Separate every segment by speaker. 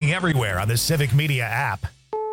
Speaker 1: streaming everywhere on the Civic Media app.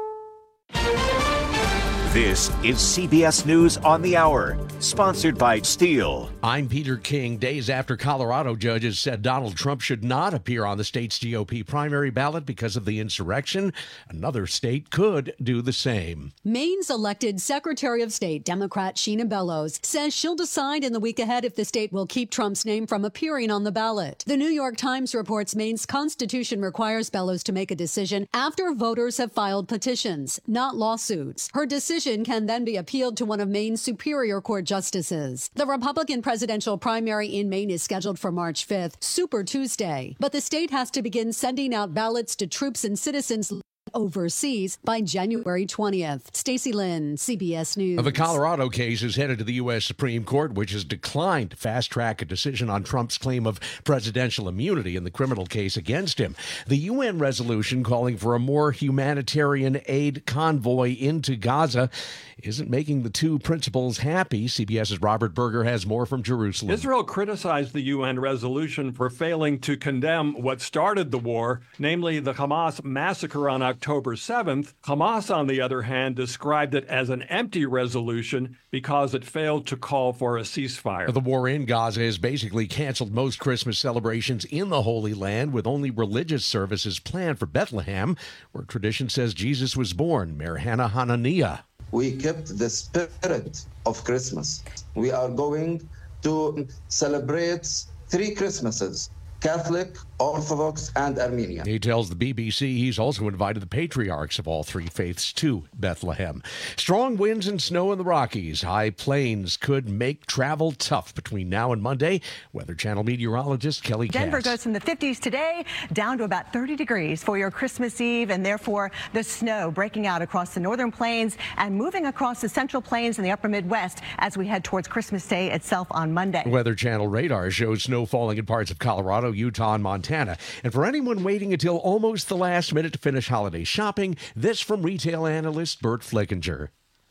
Speaker 2: This is CBS News on the Hour, sponsored by Steel.
Speaker 3: I'm Peter King. Days after Colorado judges said Donald Trump should not appear on the state's GOP primary ballot because of the insurrection, another state could do the same.
Speaker 4: Maine's elected Secretary of State, Democrat Sheena Bellows, says she'll decide in the week ahead if the state will keep Trump's name from appearing on the ballot. The New York Times reports Maine's constitution requires Bellows to make a decision after voters have filed petitions, not lawsuits. Her decision can then be appealed to one of Maine's Superior Court justices. The Republican presidential primary in Maine is scheduled for March 5th, Super Tuesday. But the state has to begin sending out ballots to troops and citizens overseas by January 20th. Stacey Lynn, CBS News.
Speaker 3: The Colorado case is headed to the U.S. Supreme Court, which has declined to fast-track a decision on Trump's claim of presidential immunity in the criminal case against him. The UN resolution calling for a more humanitarian aid convoy into Gaza isn't making the two principals happy. CBS's Robert Berger has more from Jerusalem.
Speaker 5: Israel criticized the UN resolution for failing to condemn what started the war, namely the Hamas massacre on October 7th. Hamas, on the other hand, described it as an empty resolution because it failed to call for a ceasefire.
Speaker 3: The war in Gaza has basically canceled most Christmas celebrations in the Holy Land, with only religious services planned for Bethlehem, where tradition says Jesus was born. Mayor Hannah Hananiah.
Speaker 6: We kept the spirit of Christmas. We are going to celebrate 3 Christmases: Catholic, Orthodox, and Armenian.
Speaker 3: He tells the BBC he's also invited the patriarchs of all 3 faiths to Bethlehem. Strong winds and snow in the Rockies. High plains could make travel tough between now and Monday. Weather Channel meteorologist Kelly Cass.
Speaker 7: Denver goes from the 50s today down to about 30 degrees for your Christmas Eve, and therefore the snow breaking out across the northern plains and moving across the central plains and the upper Midwest as we head towards Christmas Day itself on Monday.
Speaker 3: Weather Channel radar shows snow falling in parts of Colorado, Utah, and Montana. And for anyone waiting until almost the last minute to finish holiday shopping, this from retail analyst Bert Flickinger.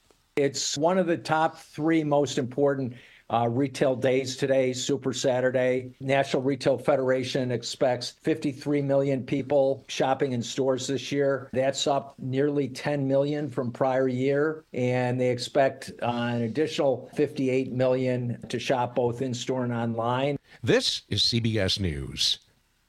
Speaker 8: It's one of the top 3 most important retail days today, Super Saturday. National Retail Federation expects 53 million people shopping in stores this year. That's up nearly 10 million from prior year. And they expect an additional 58 million to shop both in-store and online.
Speaker 3: This is CBS News.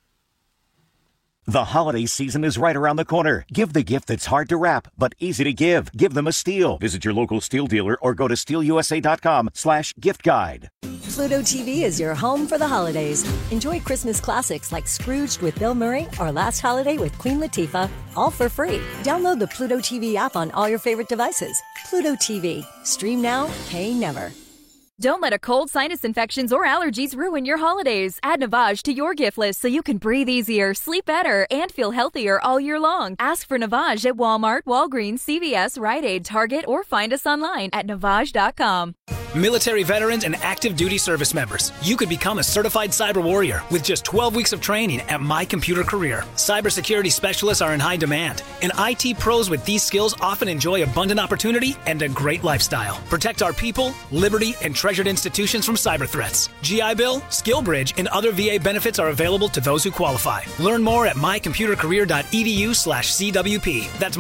Speaker 2: The holiday season is right around the corner. Give the gift that's hard to wrap, but easy to give. Give them a Steel. Visit your local Steel dealer or go to steelusa.com/gift guide.
Speaker 9: Pluto TV is your home for the holidays. Enjoy Christmas classics like Scrooged with Bill Murray or Last Holiday with Queen Latifah, all for free. Download the Pluto TV app on all your favorite devices. Pluto TV. Stream now, pay never.
Speaker 10: Don't let a cold, sinus infections, or allergies ruin your holidays. Add Navage to your gift list so you can breathe easier, sleep better, and feel healthier all year long. Ask for Navage at Walmart, Walgreens, CVS, Rite Aid, Target, or find us online at Navage.com.
Speaker 11: Military veterans and active duty service members, you could become a certified cyber warrior with just 12 weeks of training at My Computer Career. Cybersecurity specialists are in high demand, and IT pros with these skills often enjoy abundant opportunity and a great lifestyle. Protect our people, liberty, and treasured institutions from cyber threats. GI Bill, SkillBridge, and other VA benefits are available to those who qualify. Learn more at mycomputercareer.edu/CWP. That's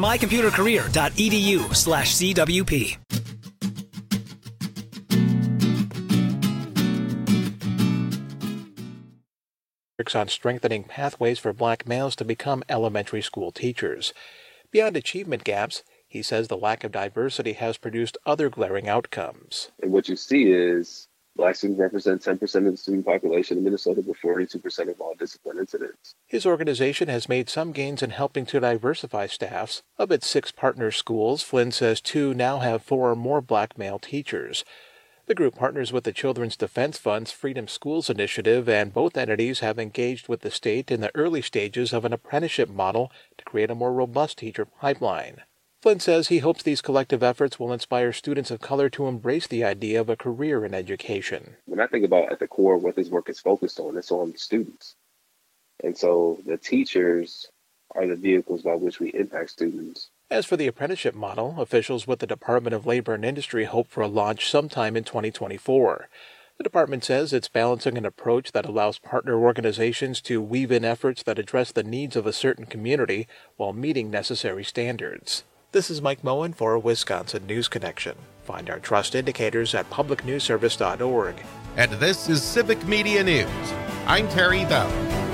Speaker 11: mycomputercareer.edu/CWP.
Speaker 12: On strengthening pathways for black males to become elementary school teachers. Beyond achievement gaps, he says the lack of diversity has produced other glaring outcomes.
Speaker 13: And what you see is black students represent 10% of the student population in Minnesota, but 42% of all discipline incidents.
Speaker 12: His organization has made some gains in helping to diversify staffs. Of its 6 partner schools, Flynn says 2 now have 4 or more black male teachers. The group partners with the Children's Defense Fund's Freedom Schools initiative, and both entities have engaged with the state in the early stages of an apprenticeship model to create a more robust teacher pipeline. Flynn says he hopes these collective efforts will inspire students of color to embrace the idea of a career in education.
Speaker 13: When I think about at the core what this work is focused on, it's on students. And so the teachers are the vehicles by which we impact students.
Speaker 12: As for the apprenticeship model, officials with the Department of Labor and Industry hope for a launch sometime in 2024. The department says it's balancing an approach that allows partner organizations to weave in efforts that address the needs of a certain community while meeting necessary standards. This is Mike Moen for Wisconsin News Connection. Find our trust indicators at publicnewsservice.org.
Speaker 14: And this is Civic Media News. I'm Terry Bell.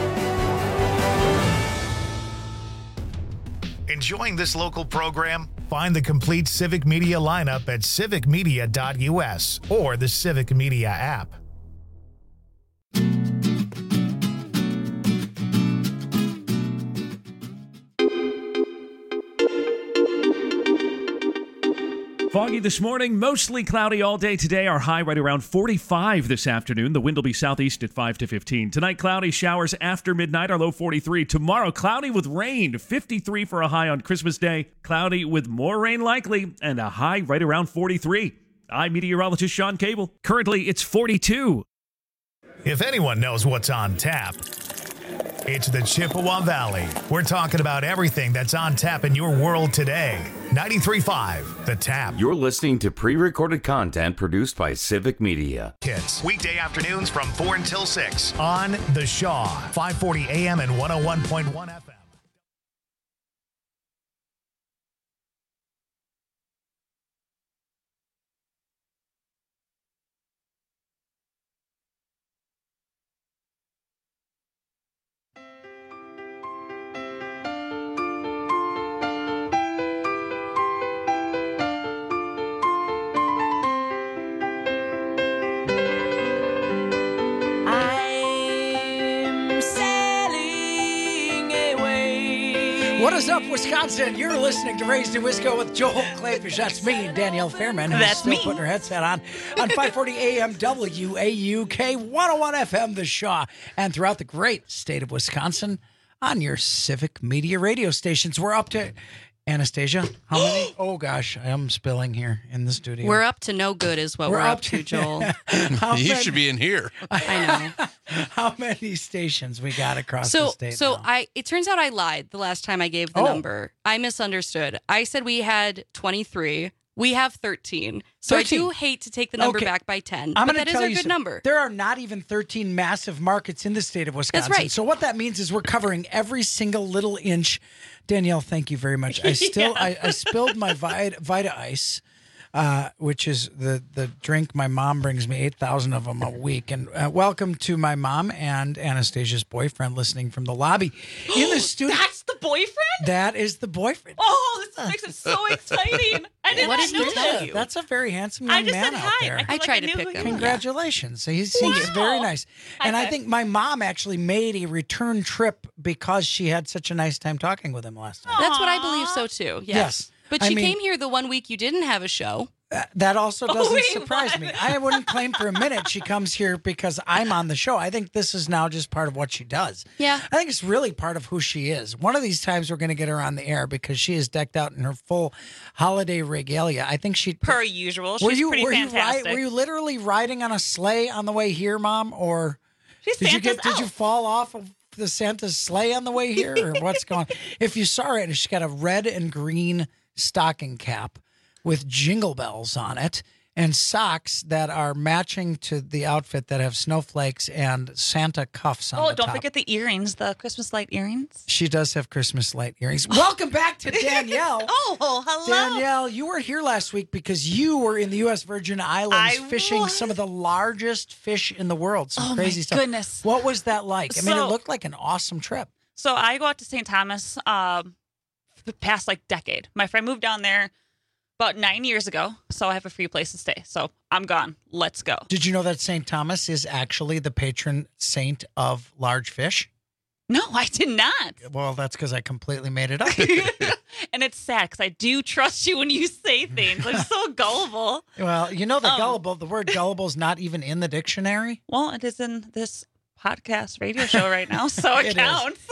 Speaker 1: Enjoying this local program? Find the complete Civic Media lineup at civicmedia.us or the Civic Media app.
Speaker 15: Foggy this morning, mostly cloudy all day today. Our high right around 45 this afternoon. The wind will be southeast at 5 to 15. Tonight, cloudy showers after midnight, our low 43. Tomorrow, cloudy with rain, 53 for a high on Christmas Day. Cloudy with more rain likely and a high right around 43. I'm meteorologist Sean Cable. Currently, it's 42.
Speaker 1: If anyone knows what's on tap, it's the Chippewa Valley. We're talking about everything that's on tap in your world today. 93.5, The Tap.
Speaker 16: You're listening to pre-recorded content produced by Civic Media.
Speaker 1: Kids, weekday afternoons from 4 until 6 on The Shaw, 540 AM and 101.1 FM.
Speaker 17: What is up, Wisconsin? You're listening to Raised in Wisco with Joel Clayfish. That's me, Danielle Fairman, who's
Speaker 18: That's
Speaker 17: still
Speaker 18: me.
Speaker 17: putting her headset on 540 AM WAUK 101 FM, The Shaw, and throughout the great state of Wisconsin on your Civic Media radio stations. We're up to, Anastasia, how many? Oh, gosh, I am spilling here in the studio.
Speaker 18: We're up to no good is what we're up to, Joel.
Speaker 14: You should be in here.
Speaker 18: I know.
Speaker 17: How many stations we got across the state
Speaker 18: So
Speaker 17: now?
Speaker 18: it turns out I lied the last time I gave the number. I misunderstood. I said we had 23. We have 13. So
Speaker 17: 13.
Speaker 18: I do hate to take the number back by 10,
Speaker 17: I'm
Speaker 18: but
Speaker 17: gonna
Speaker 18: that is
Speaker 17: tell
Speaker 18: a
Speaker 17: you
Speaker 18: good
Speaker 17: something.
Speaker 18: number.
Speaker 17: There are not even 13 massive markets in the state of Wisconsin.
Speaker 18: That's right.
Speaker 17: So what that means is we're covering every single little inch. Danielle, thank you very much. I still I spilled my Vita Ice, which is the drink my mom brings me 8,000 of them a week. And welcome to my mom and Anastasia's boyfriend listening from the lobby in the studio.
Speaker 19: That's the boyfriend?
Speaker 17: That is the boyfriend.
Speaker 19: Oh, this makes it so exciting. I didn't know you.
Speaker 17: That's a very handsome young
Speaker 19: I just
Speaker 17: man
Speaker 19: said
Speaker 17: out
Speaker 19: hi.
Speaker 17: there.
Speaker 19: I tried to pick him.
Speaker 17: Congratulations. He seems very nice. And I think my mom actually made a return trip because she had such a nice time talking with him last time.
Speaker 18: That's what I believe so too. Yes. But
Speaker 17: I
Speaker 18: she
Speaker 17: mean-
Speaker 18: came here the one week you didn't have a show.
Speaker 17: That also doesn't
Speaker 18: wait,
Speaker 17: surprise me. I wouldn't claim for a minute she comes here because I'm on the show. I think this is now just part of what she does.
Speaker 18: Yeah.
Speaker 17: I think it's really part of who she is. One of these times we're going to get her on the air because she is decked out in her full holiday regalia. I think she...
Speaker 19: Per usual. She's pretty fantastic.
Speaker 17: Were you literally riding on a sleigh on the way here, Mom? Or
Speaker 19: She's
Speaker 17: did
Speaker 19: Santa's
Speaker 17: you fall off of the Santa's sleigh on the way here? Or what's going on? If you saw it, she's got a red and green stocking cap with jingle bells on it and socks that are matching to the outfit that have snowflakes and Santa cuffs on the
Speaker 19: don't
Speaker 17: top.
Speaker 19: forget the earrings, the Christmas light earrings.
Speaker 17: She does have Christmas light earrings. Welcome back to Danielle.
Speaker 19: Hello.
Speaker 17: Danielle, you were here last week because you were in the U.S. Virgin Islands fishing some of the largest fish in the world. Some crazy
Speaker 19: my
Speaker 17: stuff.
Speaker 19: goodness.
Speaker 17: What was that like? I mean, it
Speaker 19: So-
Speaker 17: looked like an awesome trip.
Speaker 19: So I go out to St. Thomas the past decade. My friend moved down there about 9 years ago, so I have a free place to stay. So I'm gone. Let's go.
Speaker 17: Did you know that St. Thomas is actually the patron saint of large fish?
Speaker 19: No, I did not.
Speaker 17: Well, that's because I completely made it up.
Speaker 19: And it's sad because I do trust you when you say things. I'm so gullible.
Speaker 17: Well, you know the word gullible is not even in the dictionary.
Speaker 19: Well, it is in this podcast radio show right now, so it counts.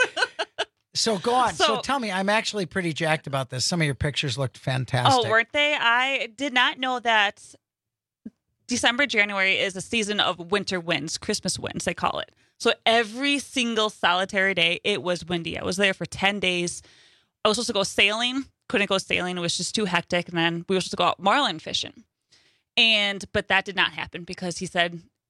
Speaker 17: So go on. So
Speaker 19: So-
Speaker 17: tell me, I'm actually pretty jacked about this. Some of your pictures looked fantastic.
Speaker 19: Oh, weren't they? I did not know that December, January is a season of winter winds, Christmas winds, they call it. So every single solitary day, it was windy. I was there for 10 days. I was supposed to go sailing, couldn't go sailing. It was just too hectic. And then we were supposed to go out marlin fishing. But that did not happen because he said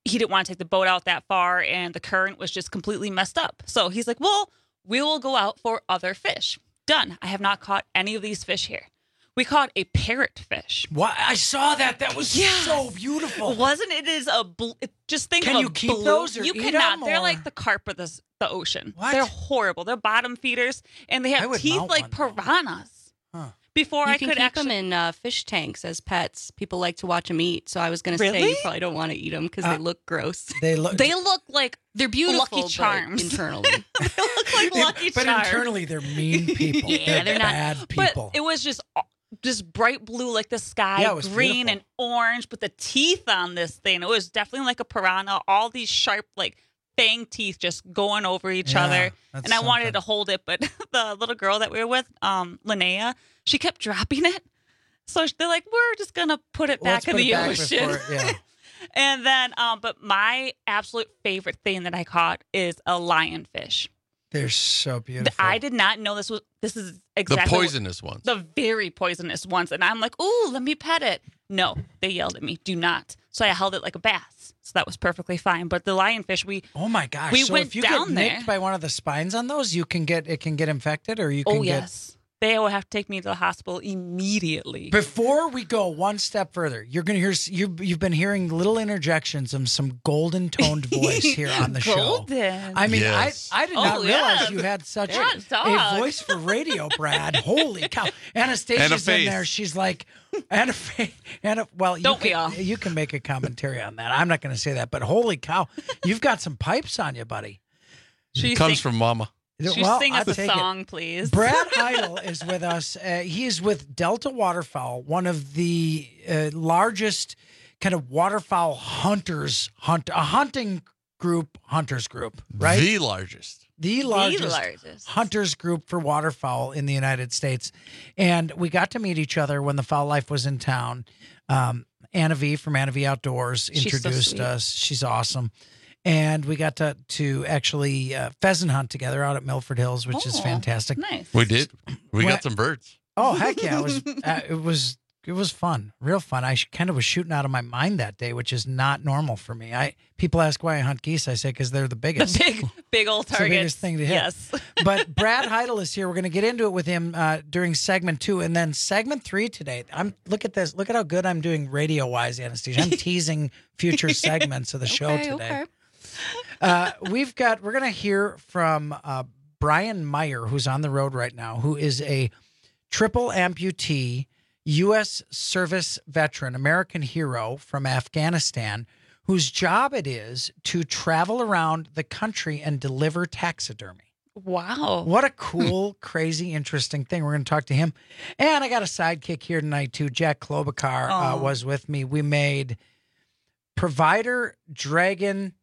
Speaker 19: he didn't want to take the boat out that far, and the current was just completely messed up. So he's like, well, we will go out for other fish. Done. I have not caught any of these fish here. We caught a parrotfish.
Speaker 17: What? I saw that. That was so beautiful.
Speaker 19: Wasn't it? Is a just think
Speaker 17: Can
Speaker 19: of
Speaker 17: you
Speaker 19: a
Speaker 17: keep
Speaker 19: blue.
Speaker 17: those or
Speaker 19: You
Speaker 17: eat
Speaker 19: cannot.
Speaker 17: them,
Speaker 19: They're
Speaker 17: or-
Speaker 19: like the carp of the ocean.
Speaker 17: What?
Speaker 19: They're horrible. They're bottom feeders, and they
Speaker 17: I
Speaker 19: have
Speaker 17: would
Speaker 19: teeth
Speaker 17: mount
Speaker 19: like
Speaker 17: one,
Speaker 19: piranhas.
Speaker 17: Huh.
Speaker 19: Before
Speaker 18: You
Speaker 19: I
Speaker 18: can
Speaker 19: could
Speaker 18: keep
Speaker 19: actually
Speaker 18: them in fish tanks as pets. People like to watch them eat. So I was going to say
Speaker 19: Really?
Speaker 18: you probably don't want to eat them because they look gross.
Speaker 17: They look.
Speaker 19: They look like
Speaker 18: They're beautiful,
Speaker 19: Lucky
Speaker 18: but
Speaker 19: Charms.
Speaker 18: internally.
Speaker 19: they look like Lucky
Speaker 17: But
Speaker 19: Charms.
Speaker 17: internally, they're mean people.
Speaker 19: Yeah,
Speaker 17: they're
Speaker 19: not
Speaker 17: bad people.
Speaker 19: But it was just bright blue like the sky,
Speaker 17: Yeah, it was
Speaker 19: green
Speaker 17: beautiful.
Speaker 19: and orange, but the teeth on this thing, it was definitely like a piranha. All these sharp, like fang teeth just going over each
Speaker 17: Yeah,
Speaker 19: other.
Speaker 17: that's
Speaker 19: And I wanted
Speaker 17: something.
Speaker 19: to hold it, but the little girl that we were with, Linnea, she kept dropping it. So they're like, we're just gonna put it back
Speaker 17: Let's
Speaker 19: in
Speaker 17: put it
Speaker 19: the
Speaker 17: back
Speaker 19: ocean.
Speaker 17: before- yeah.
Speaker 19: And then, but my absolute favorite thing that I caught is a lionfish.
Speaker 17: They're so beautiful.
Speaker 19: I did not know this is
Speaker 14: The
Speaker 19: exactly
Speaker 14: poisonous ones.
Speaker 19: the very poisonous ones. And I'm like, ooh, let me pet it. No, they yelled at me, do not. So I held it like a bass. So that was perfectly fine. But the lionfish,
Speaker 17: Oh my gosh!
Speaker 19: we
Speaker 17: so
Speaker 19: went
Speaker 17: if you
Speaker 19: down
Speaker 17: get
Speaker 19: there.
Speaker 17: nicked by one of the spines on those, it can get infected, or you can
Speaker 19: Oh,
Speaker 17: get.
Speaker 19: yes. They will have to take me to the hospital immediately.
Speaker 17: Before we go one step further, you're going to hear you've been hearing little interjections of some golden toned voice here on the show.
Speaker 19: Golden.
Speaker 17: I mean,
Speaker 14: Yes.
Speaker 17: I did not
Speaker 19: Oh,
Speaker 17: realize
Speaker 19: yes.
Speaker 17: you had such
Speaker 19: Hot
Speaker 17: a
Speaker 19: dog.
Speaker 17: voice for radio, Brad. Holy cow! Anastasia's
Speaker 14: And a
Speaker 17: in
Speaker 14: face.
Speaker 17: there. She's like, well,
Speaker 19: Don't we all?
Speaker 17: you can make a commentary on that. I'm not going to say that, but holy cow, you've got some pipes on you, buddy.
Speaker 14: It comes from Mama.
Speaker 19: She
Speaker 17: Well,
Speaker 19: sing us
Speaker 17: I'll
Speaker 19: a
Speaker 17: take it.
Speaker 19: song, please.
Speaker 17: Brad Heidel is with us. He is with Delta Waterfowl, one of the largest kind of waterfowl hunters, a hunting group, hunters group, right?
Speaker 14: The largest.
Speaker 17: The largest,
Speaker 19: largest.
Speaker 17: hunters group for waterfowl in the United States. And we got to meet each other when the Fowl Life was in town. Anna V from Anna V Outdoors
Speaker 19: She's so
Speaker 17: introduced
Speaker 19: sweet.
Speaker 17: us. She's awesome. And we got to actually pheasant hunt together out at Milford Hills, which is
Speaker 19: Oh,
Speaker 17: fantastic.
Speaker 19: Nice.
Speaker 14: We did. We
Speaker 17: What?
Speaker 14: got some birds.
Speaker 17: Oh heck yeah! It was fun, real fun. I kind of was shooting out of my mind that day, which is not normal for me. People ask why I hunt geese. I say because they're the biggest.
Speaker 19: The big old
Speaker 17: It's the
Speaker 19: target.
Speaker 17: biggest thing to hit.
Speaker 19: Yes.
Speaker 17: But Brad Heidel is here. We're going to get into it with him during segment 2, and then segment 3 today. Look at this. Look at how good I'm doing radio wise, Anastasia. I'm teasing future segments of the show today. We're going to hear from Brian Meyer, who's on the road right now, who is a triple amputee, U.S. service veteran, American hero from Afghanistan, whose job it is to travel around the country and deliver taxidermy.
Speaker 19: Wow.
Speaker 17: What a cool, crazy, interesting thing. We're going to talk to him. And I got a sidekick here tonight, too. Jack Klobuchar was with me. We made Provider Dragon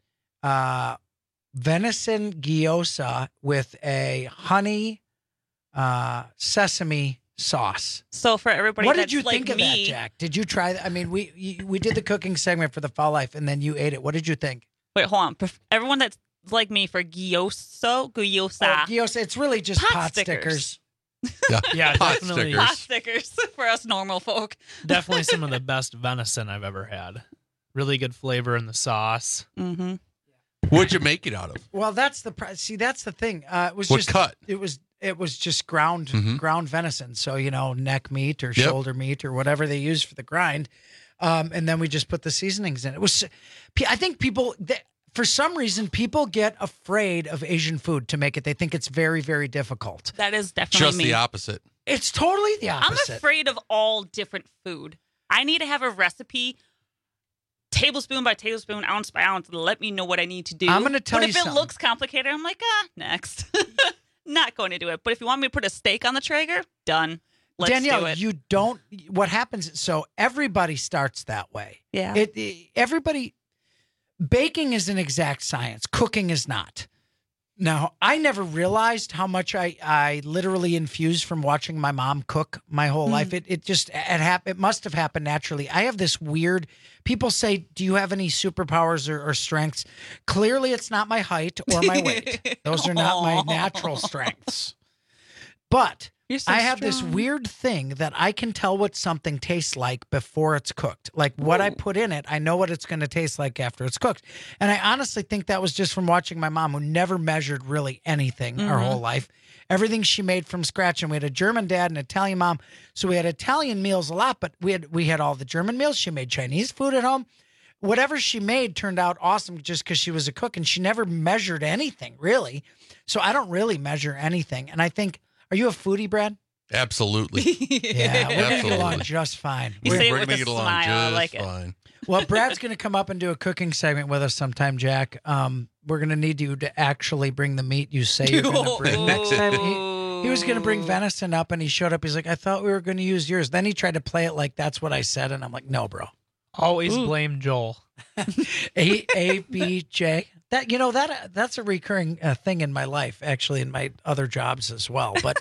Speaker 17: venison gyoza with a honey sesame sauce.
Speaker 19: So for everybody
Speaker 17: What
Speaker 19: that's
Speaker 17: did you
Speaker 19: like
Speaker 17: think of that,
Speaker 19: me,
Speaker 17: Jack? Did you try that? I mean, we did the cooking segment for the Fowl Life, and then you ate it. What did you think?
Speaker 19: Wait, hold on. Everyone that's like me for gyoza.
Speaker 17: Gyoza, it's really just pot stickers.
Speaker 20: Yeah,
Speaker 14: Pot
Speaker 20: definitely.
Speaker 14: stickers.
Speaker 19: Pot stickers for us normal folk.
Speaker 20: Definitely some of the best venison I've ever had. Really good flavor in the sauce.
Speaker 19: Mm-hmm.
Speaker 14: What'd you make it out of?
Speaker 17: Well, that's the that's the thing. It was
Speaker 14: What
Speaker 17: just
Speaker 14: cut?
Speaker 17: It was just ground venison. So neck meat or
Speaker 14: Yep.
Speaker 17: shoulder meat or whatever they use for the grind, and then we just put the seasonings in. It was. I think for some reason people get afraid of Asian food to make it. They think it's very, very difficult.
Speaker 19: That is definitely
Speaker 14: Just
Speaker 19: me.
Speaker 14: the opposite.
Speaker 17: It's totally the
Speaker 19: I'm
Speaker 17: opposite.
Speaker 19: afraid of all different food. I need to have a recipe, tablespoon by tablespoon, ounce by ounce, to let me know what I need to do.
Speaker 17: I'm gonna tell
Speaker 19: but
Speaker 17: you
Speaker 19: if it
Speaker 17: something.
Speaker 19: looks complicated, I'm like, next. Not going to do it. But if you want me to put a steak on the Traeger, done. Let's
Speaker 17: Danielle,
Speaker 19: do it.
Speaker 17: you don't. What happens? So everybody starts that way.
Speaker 19: Yeah.
Speaker 17: Everybody. Baking is an exact science. Cooking is not. Now, I never realized how much I literally infused from watching my mom cook my whole life. It must have happened naturally. I have this weird. People say, "Do you have any superpowers or strengths?" Clearly, it's not my height or my weight. Those are not my natural strengths. But
Speaker 19: You're so
Speaker 17: I have this
Speaker 19: strong.
Speaker 17: weird thing that I can tell what something tastes like before it's cooked. Like what I put in it, I know what it's going to taste like after it's cooked. And I honestly think that was just from watching my mom, who never measured really anything our whole life. Everything she made from scratch. And we had a German dad and an Italian mom. So we had Italian meals a lot, but we had all the German meals. She made Chinese food at home. Whatever she made turned out awesome just because she was a cook, and she never measured anything, really. So I don't really measure anything. And I think, are you a foodie, Brad?
Speaker 14: Absolutely.
Speaker 17: Yeah, we're going to get along just fine.
Speaker 19: You say it
Speaker 14: We're
Speaker 19: with
Speaker 14: gonna
Speaker 19: a
Speaker 14: get along
Speaker 19: smile. I
Speaker 14: just
Speaker 19: like it.
Speaker 14: fine.
Speaker 17: Well, Brad's going to come up and do a cooking segment with us sometime, Jack. We're going to need you to actually bring the meat you say you're going to bring. Next time, he was going to bring venison up, and he showed up. He's like, I thought we were going to use yours. Then he tried to play it like that's what I said, and I'm like, no, bro.
Speaker 20: Always blame Joel.
Speaker 17: ABJ. That's a recurring thing in my life, actually, in my other jobs as well. But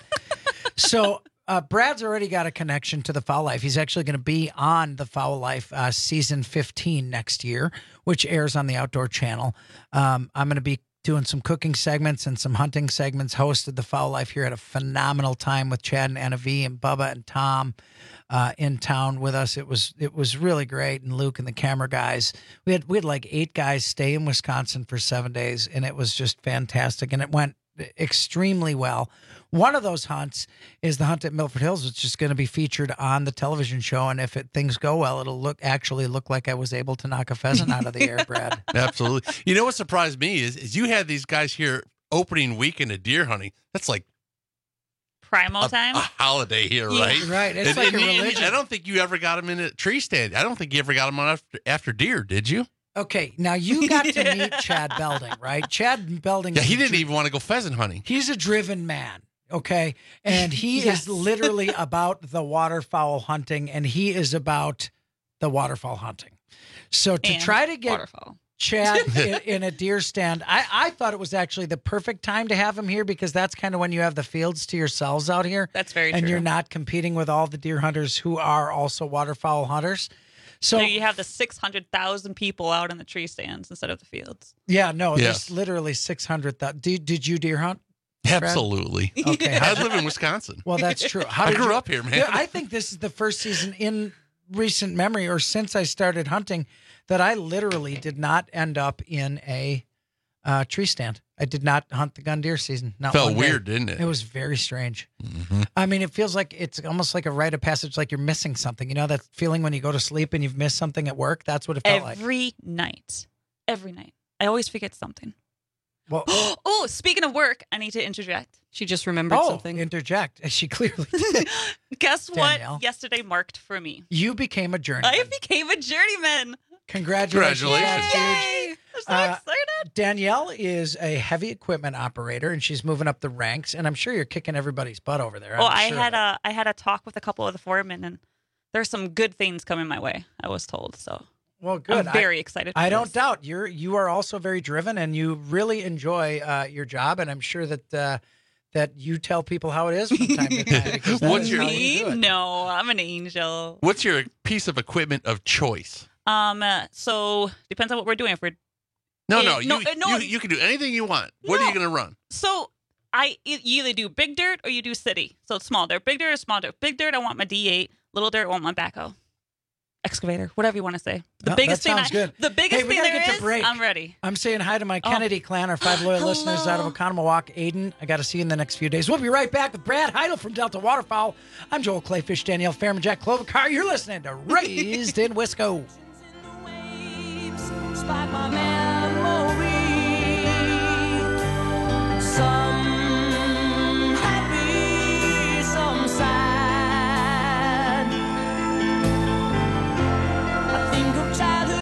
Speaker 17: so Brad's already got a connection to the Foul Life. He's actually going to be on the Foul Life season 15 next year, which airs on the Outdoor Channel. I'm going to be doing some cooking segments and some hunting segments. Hosted the Foul Life here, had a phenomenal time with Chad and Anna V and Bubba and Tom in town with us. It was really great, and Luke and the camera guys. We had like 8 guys stay in Wisconsin for 7 days, and it was just fantastic, and it went extremely well. One of those hunts is the hunt at Milford Hills, which is going to be featured on the television show, and if things go well, it'll actually look like I was able to knock a pheasant out of the air, Brad.
Speaker 14: Absolutely. You know what surprised me is you had these guys here opening weekend of deer hunting. That's like
Speaker 19: Primal time?
Speaker 14: a holiday here,
Speaker 19: Yeah.
Speaker 14: right?
Speaker 17: Right. It's like a religion.
Speaker 14: I don't think you ever got them in a tree stand. I don't think you ever got them on after deer, did you?
Speaker 17: Okay, now you got to meet Chad Belding, right? Chad Belding.
Speaker 14: Yeah, he didn't even want to go pheasant hunting.
Speaker 17: He's a driven man, okay? And he
Speaker 19: Yes.
Speaker 17: is literally about the waterfowl hunting, and he is about the waterfowl hunting. So to
Speaker 19: And
Speaker 17: try to get
Speaker 19: waterfowl.
Speaker 17: Chad in a deer stand, I thought it was actually the perfect time to have him here, because that's kind of when you have the fields to yourselves out here.
Speaker 19: That's very
Speaker 17: and
Speaker 19: true.
Speaker 17: you're not competing with all the deer hunters who are also waterfowl hunters.
Speaker 19: So you have the 600,000 people out in the tree stands instead of the fields.
Speaker 17: Yeah, no,
Speaker 14: Yeah.
Speaker 17: there's literally 600,000. Did you deer hunt? Brad?
Speaker 14: Absolutely.
Speaker 17: Okay.
Speaker 14: I live in Wisconsin.
Speaker 17: Well, that's true.
Speaker 14: I grew up here, man.
Speaker 17: Yeah, I think this is the first season in recent memory, or since I started hunting, that I literally did not end up in a tree stand. I did not hunt the gun deer season. Not
Speaker 14: Felt
Speaker 17: one day.
Speaker 14: weird, didn't it?
Speaker 17: It was very strange.
Speaker 14: Mm-hmm.
Speaker 17: I mean, it feels like it's almost like a rite of passage, like you're missing something. You know that feeling when you go to sleep and you've missed something at work? That's what it felt like.
Speaker 19: Every night. Every night. I always forget something.
Speaker 17: Well,
Speaker 19: Oh, speaking of work, I need to interject.
Speaker 18: She just remembered something.
Speaker 17: Interject. She clearly did.
Speaker 19: Guess
Speaker 17: Danielle.
Speaker 19: what yesterday marked for me?
Speaker 17: You became a journeyman.
Speaker 19: I became a journeyman.
Speaker 17: Congratulations.
Speaker 14: Congratulations.
Speaker 17: That's huge.
Speaker 19: Yay! I'm so excited.
Speaker 17: Danielle is a heavy equipment operator, and she's moving up the ranks. And I'm sure you're kicking everybody's butt over there.
Speaker 19: Well,
Speaker 17: I'm sure of it.
Speaker 19: I had a talk with a couple of the foremen, and there's some good things coming my way, I was told. So
Speaker 17: Well, good.
Speaker 19: I'm very excited for
Speaker 17: I don't
Speaker 19: this.
Speaker 17: doubt you are also very driven, and you really enjoy your job. And I'm sure that that you tell people how it is from time to time. Because that
Speaker 14: What's
Speaker 17: is
Speaker 14: your-
Speaker 17: how you do
Speaker 19: Me?
Speaker 17: it.
Speaker 19: No, I'm an angel.
Speaker 14: What's your piece of equipment of choice?
Speaker 19: So depends on what we're doing. If we're
Speaker 14: No,
Speaker 19: you
Speaker 14: you can do anything you want. What are you going to run?
Speaker 19: So you either do big dirt or you do city. So it's small dirt, big dirt, or small dirt. Big dirt, I want my D8. Little dirt, I want my backhoe, excavator, whatever you want to say. The
Speaker 17: No,
Speaker 19: biggest
Speaker 17: that
Speaker 19: thing,
Speaker 17: sounds good.
Speaker 19: the biggest
Speaker 17: Hey, we
Speaker 19: thing
Speaker 17: gotta
Speaker 19: there
Speaker 17: get to
Speaker 19: is,
Speaker 17: break.
Speaker 19: I'm ready.
Speaker 17: I'm saying hi to my
Speaker 19: Oh.
Speaker 17: Kennedy clan, our 5 loyal listeners out of Oconomowoc. Aiden, I got to see you in the next few days. We'll be right back with Brad Heidel from Delta Waterfowl. I'm Joel Clayfish, Danielle Fairman, Jack Klobuchar. You're listening to Raised in Wisco.
Speaker 21: Spark my memory. Some happy, some sad. I think of childhood.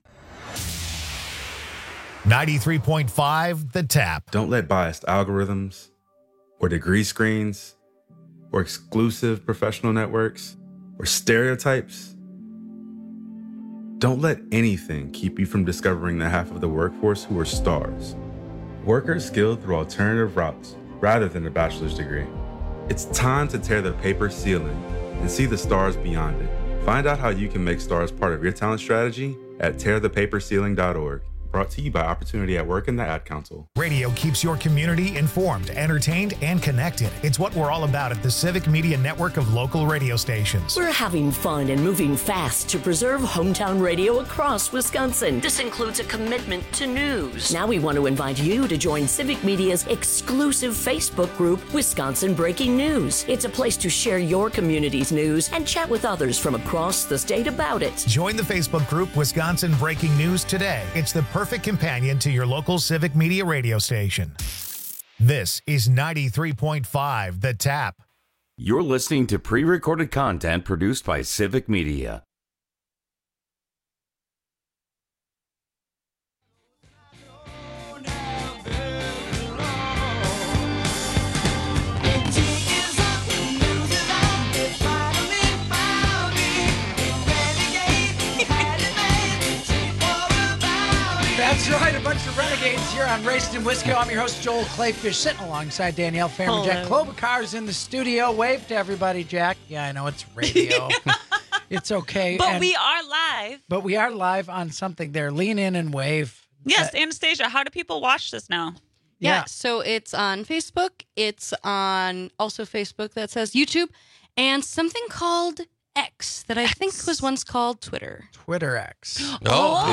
Speaker 1: 93.5 The Tap.
Speaker 22: Don't let biased algorithms or degree screens or exclusive professional networks or stereotypes. Don't let anything keep you from discovering the half of the workforce who are stars. Workers skilled through alternative routes rather than a bachelor's degree. It's time to tear the paper ceiling and see the stars beyond it. Find out how you can make stars part of your talent strategy at tearthepaperceiling.org. brought to you by Opportunity at Work and the Ad Council.
Speaker 1: Radio keeps your community informed, entertained, and connected. It's what we're all about at the Civic Media Network of local radio stations.
Speaker 4: We're having fun and moving fast to preserve hometown radio across Wisconsin. This includes a commitment to news. Now we want to invite you to join Civic Media's exclusive Facebook group, Wisconsin Breaking News. It's a place to share your community's news and chat with others from across the state about it.
Speaker 1: Join the Facebook group Wisconsin Breaking News today. It's the perfect companion to your local Civic Media radio station. This is 93.5 The Tap.
Speaker 16: You're listening to pre-recorded content produced by Civic Media.
Speaker 17: That's right, a bunch of renegades here on Raced and Whiskey. I'm your host, Joel Clayfish, sitting alongside Danielle Fairman. Jack Klobuchar's in the studio. Wave to everybody, Jack. Yeah, I know it's radio. It's okay.
Speaker 19: But we are live.
Speaker 17: But we are live on something there. Lean in and wave.
Speaker 19: Yes, Anastasia, how do people watch this now?
Speaker 18: Yeah, so it's on Facebook. It's on also Facebook that says YouTube, and something called X that I think was once called Twitter.
Speaker 17: Twitter X.
Speaker 14: It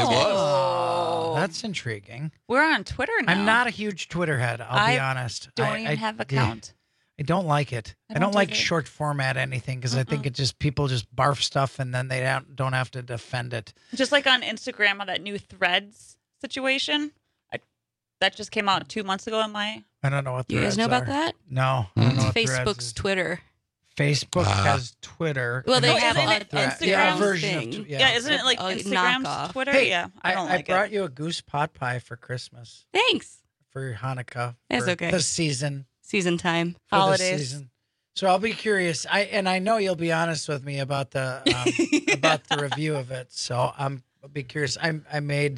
Speaker 14: was.
Speaker 17: That's intriguing.
Speaker 19: We're on Twitter now.
Speaker 17: I'm not a huge Twitter head, I'll be honest.
Speaker 19: Don't even have an account.
Speaker 17: I don't like it. I don't like short format anything because I think it just people just barf stuff and then they don't have to defend it.
Speaker 19: Just like on Instagram on that new Threads situation. That just came out 2 months ago on my...
Speaker 17: I don't know what
Speaker 18: You guys know about that?
Speaker 17: No. I don't know what
Speaker 18: Facebook's Twitter.
Speaker 17: Facebook has Twitter.
Speaker 18: Well, they have
Speaker 19: isn't it Instagram's
Speaker 17: version
Speaker 18: thing.
Speaker 17: of
Speaker 19: Yeah, isn't it like Instagram's
Speaker 18: knockoff.
Speaker 19: Twitter?
Speaker 17: Hey,
Speaker 19: Yeah, I don't like
Speaker 17: brought
Speaker 19: it.
Speaker 17: you a goose pot pie for Christmas.
Speaker 18: Thanks.
Speaker 17: For Hanukkah.
Speaker 18: That's
Speaker 17: for
Speaker 18: okay.
Speaker 17: The season.
Speaker 18: Season time.
Speaker 17: For the
Speaker 18: Holidays.
Speaker 17: season. So I'll be curious. I know you'll be honest with me about the about the review of it. So I'll be curious. I made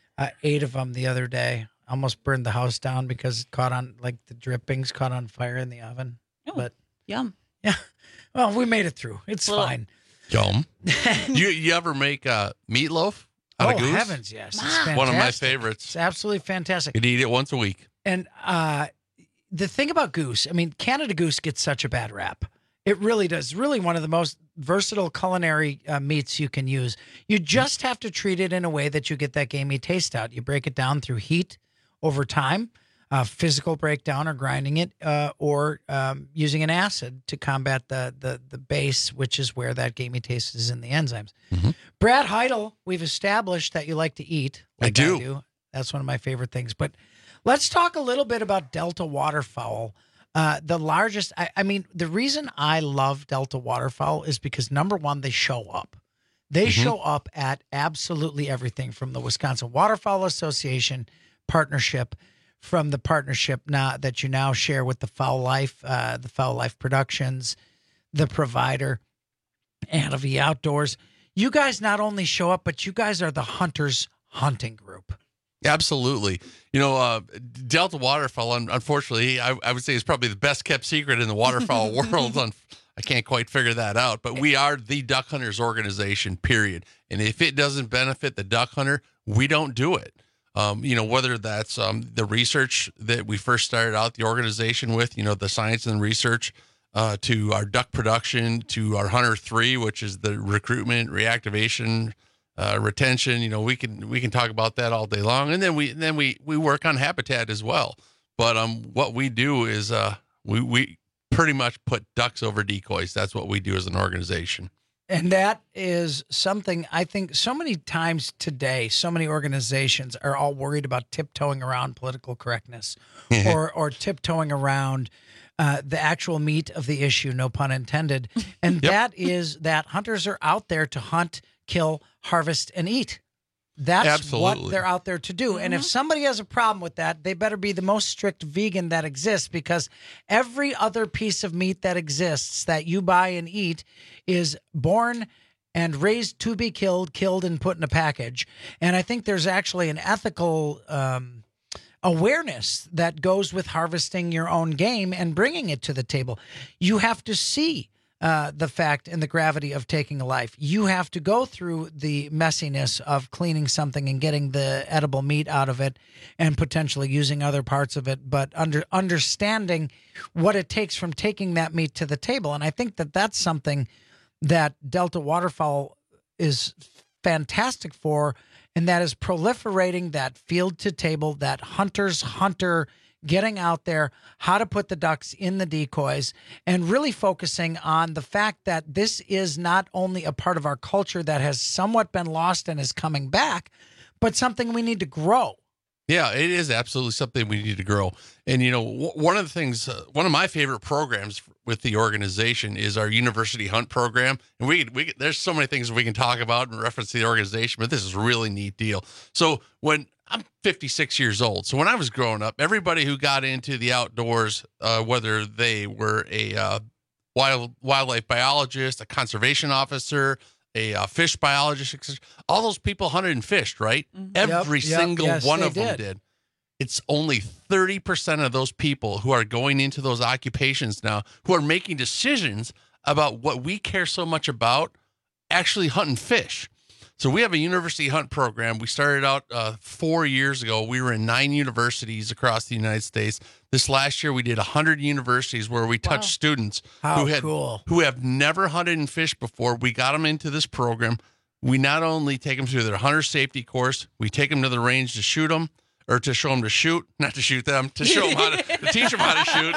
Speaker 17: 8 of them the other day. Almost burned the house down because it caught on, like the drippings caught on fire in the oven.
Speaker 19: Oh,
Speaker 17: but
Speaker 19: yum.
Speaker 17: Yeah. Well, we made it through. It's fine.
Speaker 14: Yum. you ever make meatloaf out of goose?
Speaker 17: Oh, heavens, yes. It's fantastic.
Speaker 14: One of my favorites.
Speaker 17: It's absolutely fantastic.
Speaker 14: You'd eat it once a week.
Speaker 17: And the thing about goose, I mean, Canada goose gets such a bad rap. It really does. Really one of the most versatile culinary meats you can use. You just have to treat it in a way that you get that gamey taste out. You break it down through heat over time, physical breakdown or grinding it, or using an acid to combat the base, which is where that gamey taste is in the enzymes. Brad Heidel, we've established that you like to eat. Like I do. That's one of my favorite things. But let's talk a little bit about Delta waterfowl. The largest, I mean, the reason I love Delta waterfowl is because, number one, they show up. They show up at absolutely everything from the Wisconsin Waterfowl Association partnership, from the partnership now that you now share with the Fowl Life Productions, the provider, Anavi Outdoors. You guys not only show up, but you guys are the hunters hunting group.
Speaker 14: Absolutely. You know, Delta Waterfowl, unfortunately, I would say is probably the best kept secret in the waterfowl world. I can't quite figure that out, but we are the duck hunters organization, period. And if it doesn't benefit the duck hunter, we don't do it. You know, whether that's the research that we first started out the organization with, you know, the science and research, to our duck production, to our Hunter 3, which is the recruitment, reactivation, retention. You know, we can talk about that all day long, and then we work on habitat as well. But what we do is we pretty much put ducks over decoys. That's what we do as an organization.
Speaker 17: And that is something I think so many times today, so many organizations are all worried about tiptoeing around political correctness or tiptoeing around the actual meat of the issue, no pun intended. And that is that hunters are out there to hunt, kill, harvest, and eat. That's what they're out there to do. And if somebody has a problem with that, they better be the most strict vegan that exists, because every other piece of meat that exists that you buy and eat is born and raised to be killed, and put in a package. And I think there's actually an ethical awareness that goes with harvesting your own game and bringing it to the table. You have to see the fact and the gravity of taking a life. You have to go through the messiness of cleaning something and getting the edible meat out of it and potentially using other parts of it, but understanding what it takes from taking that meat to the table. And I think that that's something that Delta Waterfowl is fantastic for, and that is proliferating that field to table, that hunter, getting out there, how to put the ducks in the decoys, and really focusing on the fact that this is not only a part of our culture that has somewhat been lost and is coming back, but something we need to grow.
Speaker 14: Yeah, it is absolutely something we need to grow. And, you know, one of the things, one of my favorite programs with the organization is our university hunt program. And we there's so many things we can talk about in reference to the organization, but this is a really neat deal. So when I'm 56 years old, so when I was growing up, everybody who got into the outdoors, whether they were a wildlife biologist, a conservation officer, a fish biologist, all those people hunted and fished, right? Every single one of them did. It's only 30% of those people who are going into those occupations now who are making decisions about what we care so much about, actually hunting fish. So we have a university hunt program. We started out 4 years ago. We were in 9 universities across the United States. This last year, we did 100 universities where we touched students who have never hunted and fished before. We got them into this program. We not only take them through their hunter safety course, we take them to the range to shoot them, or to show them to shoot, not to shoot them, to show them how to teach them how to shoot.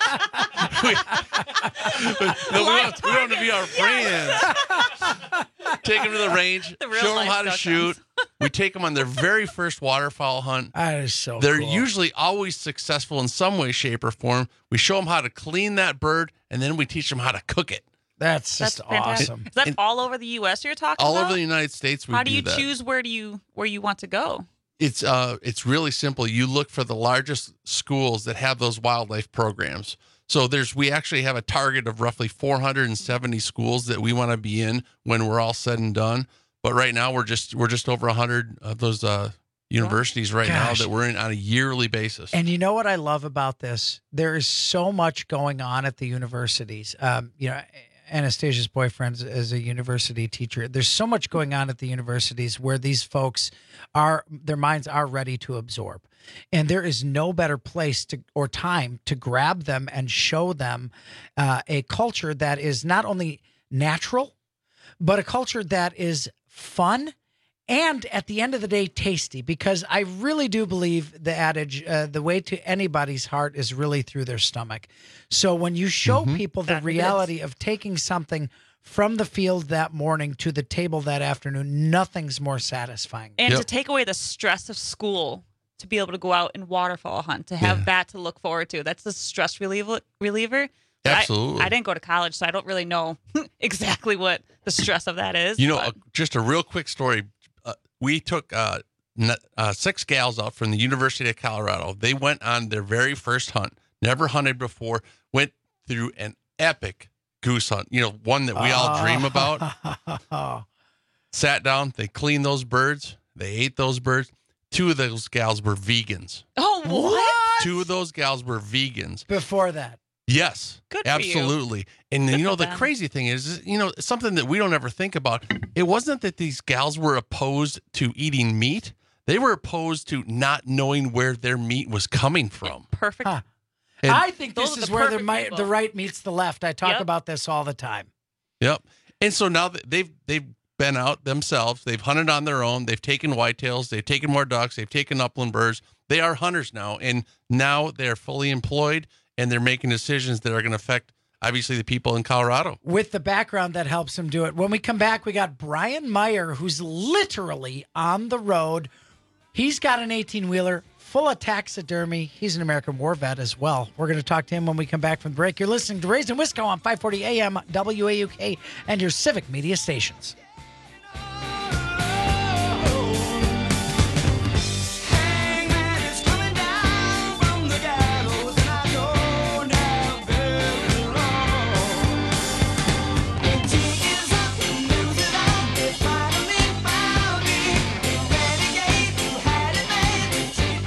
Speaker 14: we want them to be our friends. Take them to the range, show them how to shoot. We take them on their very first waterfowl hunt.
Speaker 17: That is so
Speaker 14: They're
Speaker 17: cool.
Speaker 14: usually always successful in some way, shape, or form. We show them how to clean that bird, and then we teach them how to cook it.
Speaker 17: That's just awesome.
Speaker 19: Is that all over the U.S. you're talking
Speaker 14: All
Speaker 19: about?
Speaker 14: over the United States, we
Speaker 19: How do you
Speaker 14: that.
Speaker 19: choose where you want to go?
Speaker 14: It's really simple. You look for the largest schools that have those wildlife programs. So we actually have a target of roughly 470 schools that we want to be in when we're all said and done. But right now we're just over 100 of those universities now that we're in on a yearly basis.
Speaker 17: And you know what I love about this? There is so much going on at the universities. Anastasia's boyfriend is a university teacher. There's so much going on at the universities where these folks their minds are ready to absorb. And there is no better place or time to grab them and show them a culture that is not only natural, but a culture that is fun and at the end of the day, tasty, because I really do believe the adage, the way to anybody's heart is really through their stomach. So when you show people the reality of taking something from the field that morning to the table that afternoon, nothing's more satisfying.
Speaker 19: And to take away the stress of school, to be able to go out and waterfowl hunt, to have that to look forward to. That's the stress reliever.
Speaker 14: Absolutely.
Speaker 19: I didn't go to college, so I don't really know exactly what the stress of that is.
Speaker 14: Just a real quick story. We took 6 gals out from the University of Colorado. They went on their very first hunt, never hunted before, went through an epic goose hunt, one that we all dream about. Sat down, they cleaned those birds, they ate those birds. 2 of those gals were vegans.
Speaker 19: Oh, what?
Speaker 14: 2 of those gals were vegans.
Speaker 17: Before that.
Speaker 14: Yes,
Speaker 19: Good for you.
Speaker 14: absolutely. And the crazy thing is, something that we don't ever think about. It wasn't that these gals were opposed to eating meat. They were opposed to not knowing where their meat was coming from.
Speaker 19: Perfect.
Speaker 14: And
Speaker 17: I think this is where the right meets the left. I talk about this all the time.
Speaker 14: Yep. And so now they've been out themselves. They've hunted on their own. They've taken whitetails. They've taken more ducks. They've taken upland birds. They are hunters now. And now they're fully employed. And they're making decisions that are going to affect, obviously, the people in Colorado.
Speaker 17: With the background that helps them do it. When we come back, we got Brian Meyer, who's literally on the road. He's got an 18-wheeler full of taxidermy. He's an American War vet as well. We're going to talk to him when we come back from the break. You're listening to Raised in Wisco on 540 AM WAUK and your Civic Media stations.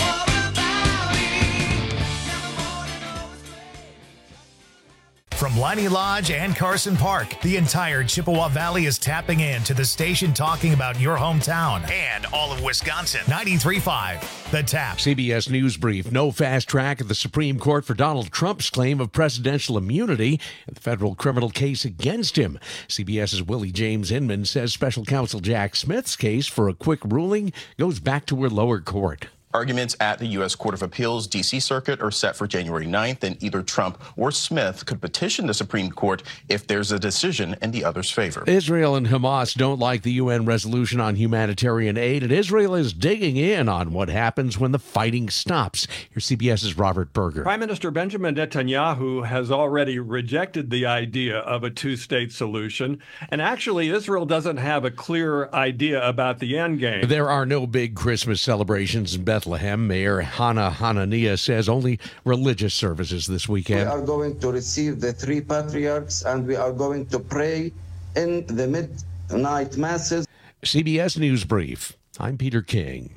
Speaker 1: From Piney Lodge, and Carson Park. The entire Chippewa Valley is tapping into the station talking about your hometown and all of Wisconsin. 93.5, The Tap.
Speaker 3: CBS News Brief. No fast track at the Supreme Court for Donald Trump's claim of presidential immunity in the federal criminal case against him. CBS's Willie James Inman says special counsel Jack Smith's case for a quick ruling goes back to a lower court.
Speaker 5: Arguments at the U.S. Court of Appeals D.C. Circuit are set for January 9th, and either Trump or Smith could petition the Supreme Court if there's a decision in the other's favor.
Speaker 3: Israel and Hamas don't like the UN resolution on humanitarian aid, and Israel is digging in on what happens when the fighting stops. Here's CBS's Robert Berger.
Speaker 6: Prime Minister Benjamin Netanyahu has already rejected the idea of a two-state solution, and actually Israel doesn't have a clear idea about the end game.
Speaker 3: There are no big Christmas celebrations in Bethlehem. Mayor Hannah Hanania says only religious services this weekend.
Speaker 23: We are going to receive the three patriarchs and we are going to pray in the midnight masses.
Speaker 3: CBS News Brief. I'm Peter King.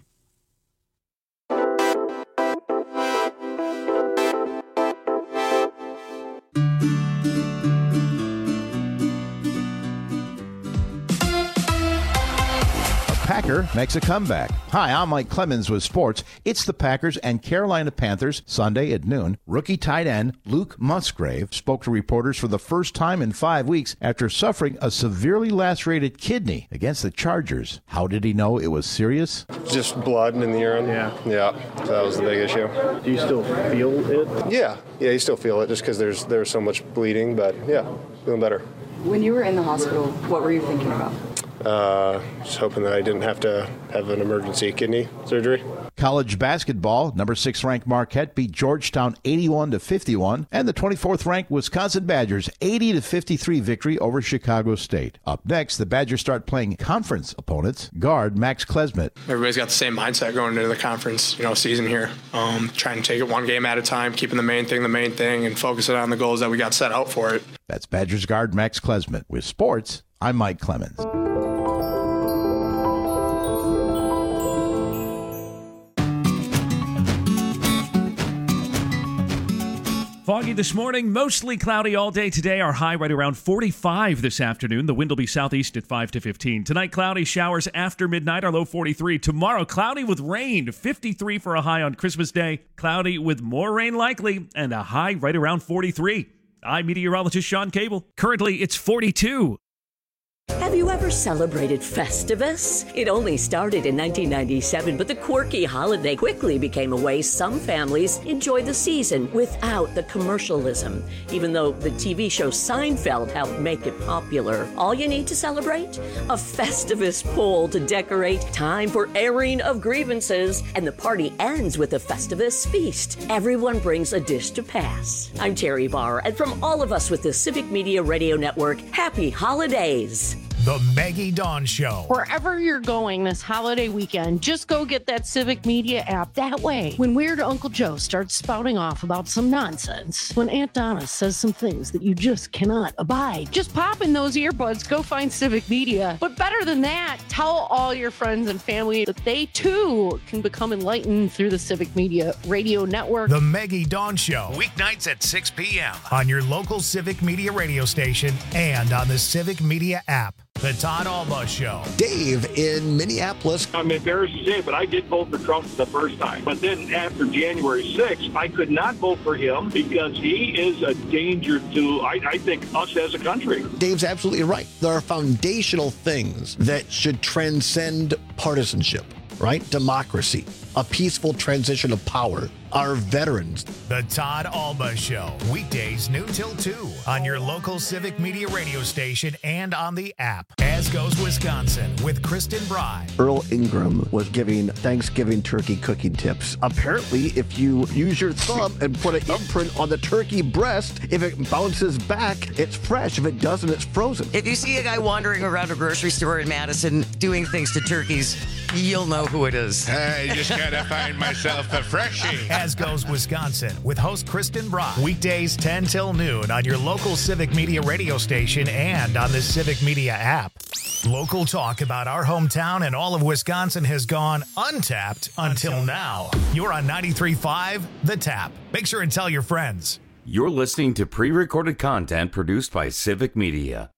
Speaker 24: Packer makes a comeback. Hi, I'm Mike Clemens with sports. It's the Packers and Carolina Panthers Sunday at noon. Rookie tight end Luke Musgrave spoke to reporters for the first time in 5 weeks after suffering a severely lacerated kidney against the Chargers. How did he know it was serious?
Speaker 25: Just blood in the urine. Yeah. So that was the big issue.
Speaker 26: Do you still feel it?
Speaker 25: Yeah, you still feel it just because there's so much bleeding, but yeah, feeling better.
Speaker 27: When you were in the hospital, what were you thinking about?
Speaker 25: Just hoping that I didn't have to have an emergency kidney surgery.
Speaker 24: College basketball, number 6 ranked Marquette beat Georgetown 81-51, and the 24th ranked Wisconsin Badgers 80-53 victory over Chicago State. Up next, the Badgers start playing conference opponents. Guard Max Klesmit.
Speaker 28: Everybody's got the same mindset going into the conference, season here. Trying to take it one game at a time, keeping the main thing, and focusing on the goals that we got set out for it.
Speaker 24: That's Badgers guard Max Klesmit. With sports, I'm Mike Clemens.
Speaker 15: Foggy this morning, mostly cloudy all day today. Our high right around 45 this afternoon. The wind will be southeast at 5 to 15. Tonight, cloudy showers after midnight, our low 43. Tomorrow, cloudy with rain, 53 for a high on Christmas Day. Cloudy with more rain likely and a high right around 43. I'm meteorologist Sean Cable. Currently, it's 42.
Speaker 4: Have you ever celebrated Festivus? It only started in 1997, but the quirky holiday quickly became a way some families enjoy the season without the commercialism. Even though the TV show Seinfeld helped make it popular, all you need to celebrate? A Festivus pole to decorate, time for airing of grievances, and the party ends with a Festivus feast. Everyone brings a dish to pass. I'm Terry Barr, and from all of us with the Civic Media Radio Network, happy holidays.
Speaker 1: The Maggie Dawn Show.
Speaker 29: Wherever you're going this holiday weekend, just go get that Civic Media app. That way, when Weird Uncle Joe starts spouting off about some nonsense, when Aunt Donna says some things that you just cannot abide, just pop in those earbuds, go find Civic Media. But better than that, tell all your friends and family that they too can become enlightened through the Civic Media Radio Network.
Speaker 1: The Maggie Dawn Show, weeknights at 6 p.m. on your local Civic Media radio station and on the Civic Media app. The Todd Alba Show.
Speaker 30: Dave in Minneapolis.
Speaker 31: I'm embarrassed to say it, but I did vote for Trump the first time. But then after January 6th, I could not vote for him because he is a danger to, I think, us as a country.
Speaker 30: Dave's absolutely right. There are foundational things that should transcend partisanship, right? Democracy, a peaceful transition of power, our veterans.
Speaker 1: The Todd Alba Show, weekdays noon till 2 on your local Civic Media radio station and on the app. As Goes Wisconsin with Kristen Bry.
Speaker 30: Earl Ingram was giving Thanksgiving turkey cooking tips. Apparently, if you use your thumb and put an imprint on the turkey breast, if it bounces back, it's fresh. If it doesn't, it's frozen.
Speaker 32: If you see a guy wandering around a grocery store in Madison doing things to turkeys, you'll know who it is.
Speaker 33: I just gotta find myself a freshie.
Speaker 1: As Goes Wisconsin with host Kristen Brock. Weekdays 10 till noon on your local Civic Media radio station and on the Civic Media app. Local talk about our hometown and all of Wisconsin has gone untapped until now. You're on 93.5 The Tap. Make sure and tell your friends.
Speaker 2: You're listening to pre-recorded content produced by Civic Media.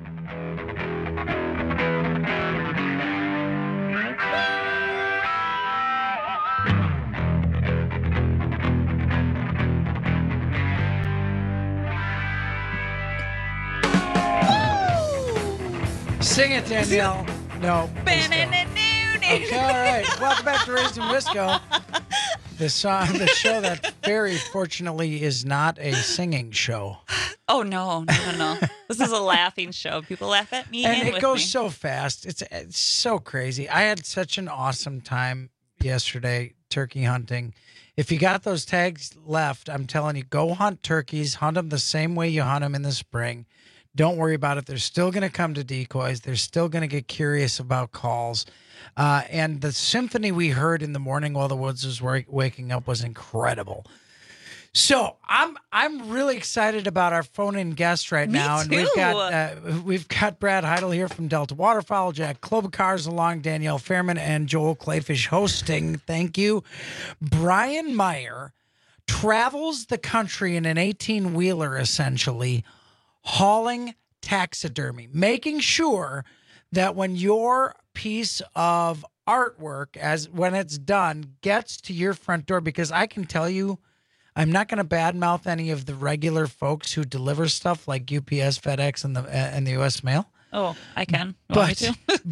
Speaker 17: Sing it, Danielle. No. Okay, all right. Welcome back to Raised in Wisco. The show that very fortunately is not a singing show.
Speaker 19: Oh, no. This is a laughing show. People laugh at me
Speaker 17: and it
Speaker 19: with
Speaker 17: goes
Speaker 19: me.
Speaker 17: so fast. It's so crazy. I had such an awesome time yesterday turkey hunting. If you got those tags left, I'm telling you, go hunt turkeys. Hunt them the same way you hunt them in the spring. Don't worry about it. They're still going to come to decoys. They're still going to get curious about calls. And the symphony we heard in the morning while the woods was waking up was incredible. So I'm really excited about our phone-in guest right now, and we've got Brad Heidel here from Delta Waterfowl, Jack Klobuchar's along, Danielle Fairman, and Joel Clayfish hosting. Thank you. Brian Meyer travels the country in an 18-wheeler, essentially, hauling taxidermy, making sure that when your piece of artwork, when it's done, gets to your front door, because I can tell you, I'm not going to badmouth any of the regular folks who deliver stuff like UPS, FedEx, and the U.S. Mail.
Speaker 19: Oh, I can.
Speaker 17: But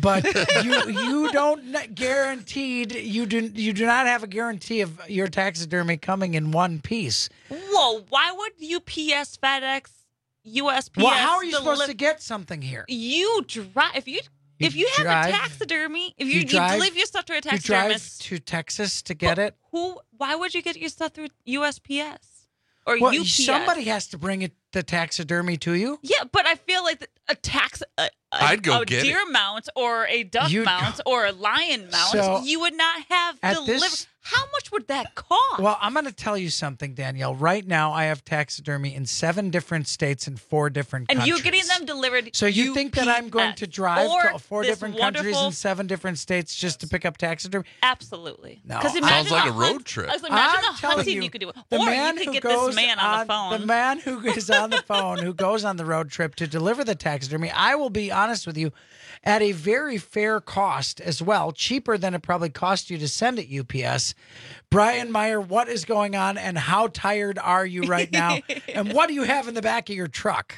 Speaker 17: you don't guaranteed you do not have a guarantee of your taxidermy coming in one piece.
Speaker 19: Whoa! Why would UPS, FedEx, USPS?
Speaker 17: Well, how are you supposed to get something here?
Speaker 19: You drive if you have a taxidermy. If you deliver your stuff to a taxidermist,
Speaker 17: you drive to Texas to get it.
Speaker 19: Why would you get your stuff through USPS or UPS?
Speaker 17: Somebody has to bring the taxidermy to you.
Speaker 19: Yeah, but I feel like
Speaker 14: I'd go get
Speaker 19: deer mount or a duck mount or a lion mount,
Speaker 17: So,
Speaker 19: you would not have delivered. How much would that cost?
Speaker 17: Well, I'm going to tell you something, Danielle. Right now, I have taxidermy in 7 different states and 4 different countries.
Speaker 19: And you're getting them delivered.
Speaker 17: So you think that I'm going to drive to 4 different countries and 7 different states just to pick up taxidermy?
Speaker 19: Absolutely.
Speaker 17: No.
Speaker 14: Sounds like a road trip.
Speaker 19: Imagine the hunting you could do. Or you could get this man on the phone.
Speaker 17: The man who is on the phone, who goes on the road trip to deliver the taxidermy, I will be honest with you, at a very fair cost as well, cheaper than it probably cost you to send it UPS. Brian Meyer, what is going on, and how tired are you right now? And what do you have in the back of your truck?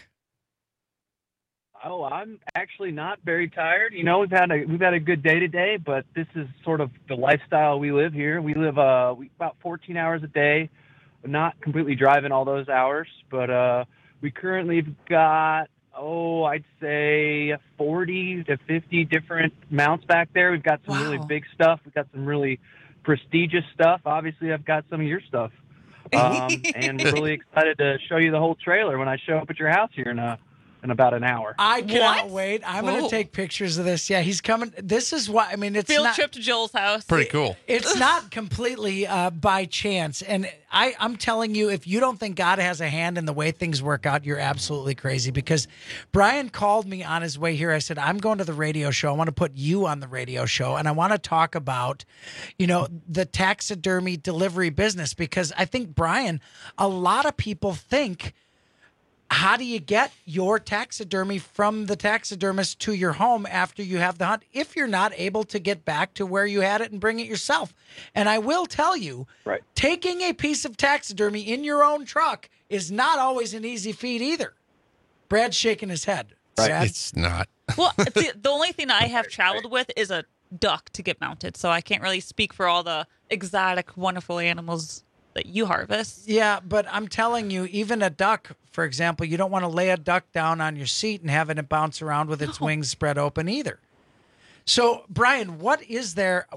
Speaker 7: Oh, I'm actually not very tired. You know, we've had a good day today, but this is sort of the lifestyle we live here. We live about 14 hours a day, not completely driving all those hours, but we currently have got, I'd say 40 to 50 different mounts back there. We've got some really big stuff. We've got some really prestigious stuff. Obviously, I've got some of your stuff. And we're really excited to show you the whole trailer when I show up at your house here in about an hour.
Speaker 17: I cannot wait. I'm going to take pictures of this. Yeah, he's coming. This is why, it's
Speaker 19: field
Speaker 17: not,
Speaker 19: trip to Joel's house.
Speaker 14: Pretty cool.
Speaker 17: It's not completely by chance. And I'm telling you, if you don't think God has a hand in the way things work out, you're absolutely crazy. Because Brian called me on his way here. I said, I'm going to the radio show. I want to put you on the radio show. And I want to talk about, the taxidermy delivery business. Because I think, Brian, a lot of people think, how do you get your taxidermy from the taxidermist to your home after you have the hunt if you're not able to get back to where you had it and bring it yourself? And I will tell you, taking a piece of taxidermy in your own truck is not always an easy feat either. Brad's shaking his head. Brad?
Speaker 14: It's not.
Speaker 19: Well, the only thing I have traveled with is a duck to get mounted, so I can't really speak for all the exotic, wonderful animals that you harvest.
Speaker 17: Yeah, but I'm telling you, even a duck, for example, you don't want to lay a duck down on your seat and having it bounce around with its wings spread open either. So, Brian, what is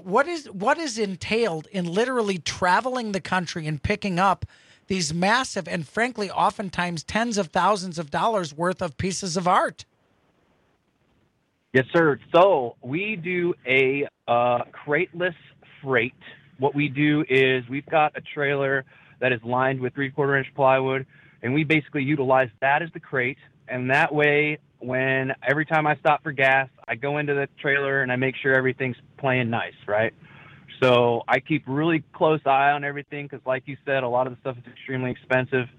Speaker 17: entailed in literally traveling the country and picking up these massive and frankly oftentimes tens of thousands of dollars worth of pieces of art?
Speaker 7: Yes, sir. So we do a crateless freight. What we do is we've got a trailer that is lined with 3/4 inch plywood, and we basically utilize that as the crate. And that way, every time I stop for gas, I go into the trailer and I make sure everything's playing nice, right? So I keep really close eye on everything because, like you said, a lot of the stuff is extremely expensive.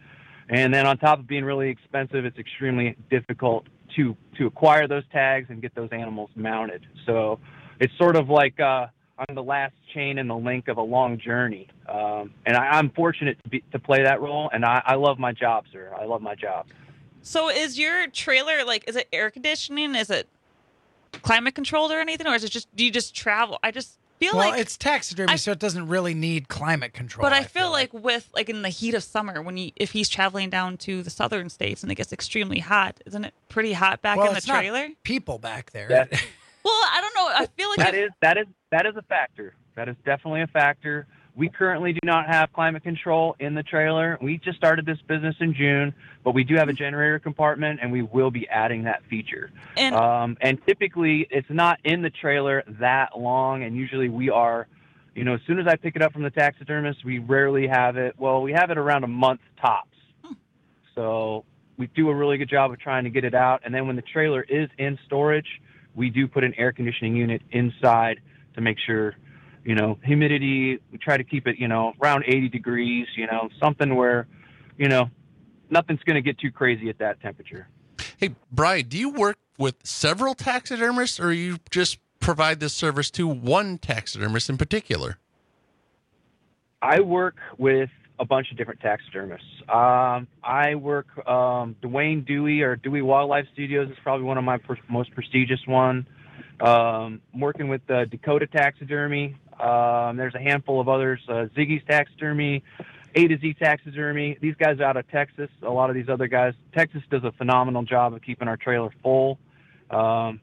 Speaker 7: And then on top of being really expensive, it's extremely difficult to acquire those tags and get those animals mounted. So it's sort of like I'm the last chain in the link of a long journey. And I'm fortunate to play that role, and I love my job, sir. I love my job.
Speaker 19: So is your trailer, is it air conditioning? Is it climate controlled or anything? Or is it do you just travel? I just feel
Speaker 17: well, it's taxidermy, so it doesn't really need climate control.
Speaker 19: But I feel like with in the heat of summer, if he's traveling down to the southern states and it gets extremely hot, isn't it pretty hot back in the trailer?
Speaker 17: Not people back there.
Speaker 19: Well, I don't know. I feel like
Speaker 7: that is a factor. That is definitely a factor. We currently do not have climate control in the trailer. We just started this business in June, but we do have a generator compartment, and we will be adding that feature. And typically, it's not in the trailer that long, and usually we are, as soon as I pick it up from the taxidermist, we rarely have it. Well, we have it around a month tops. So we do a really good job of trying to get it out. And then when the trailer is in storage, we do put an air conditioning unit inside to make sure, humidity, we try to keep it, around 80 degrees, something where, nothing's going to get too crazy at that temperature.
Speaker 14: Hey, Brian, do you work with several taxidermists, or you just provide this service to one taxidermist in particular?
Speaker 7: I work with a bunch of different taxidermists. I work, Dwayne Dewey, or Dewey Wildlife Studios is probably one of my most prestigious ones. I'm working with Dakota Taxidermy. There's a handful of others, Ziggy's Taxidermy, A to Z Taxidermy. These guys are out of Texas. A lot of these other guys. Texas does a phenomenal job of keeping our trailer full. I'm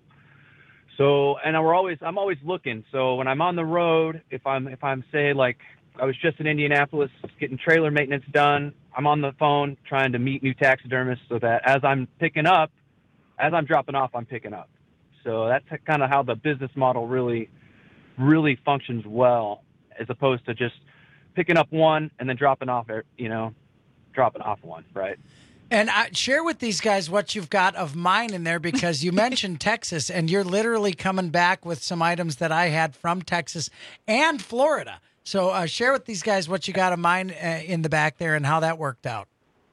Speaker 7: always looking. So when I'm on the road, if I'm say like I was just in Indianapolis getting trailer maintenance done, I'm on the phone trying to meet new taxidermists so that as I'm dropping off, I'm picking up. So that's kind of how the business model really functions well, as opposed to just picking up one and then dropping off one, right?
Speaker 17: And share with these guys what you've got of mine in there, because you mentioned Texas, and you're literally coming back with some items that I had from Texas and Florida. So share with these guys what you got of mine in the back there and how that worked out.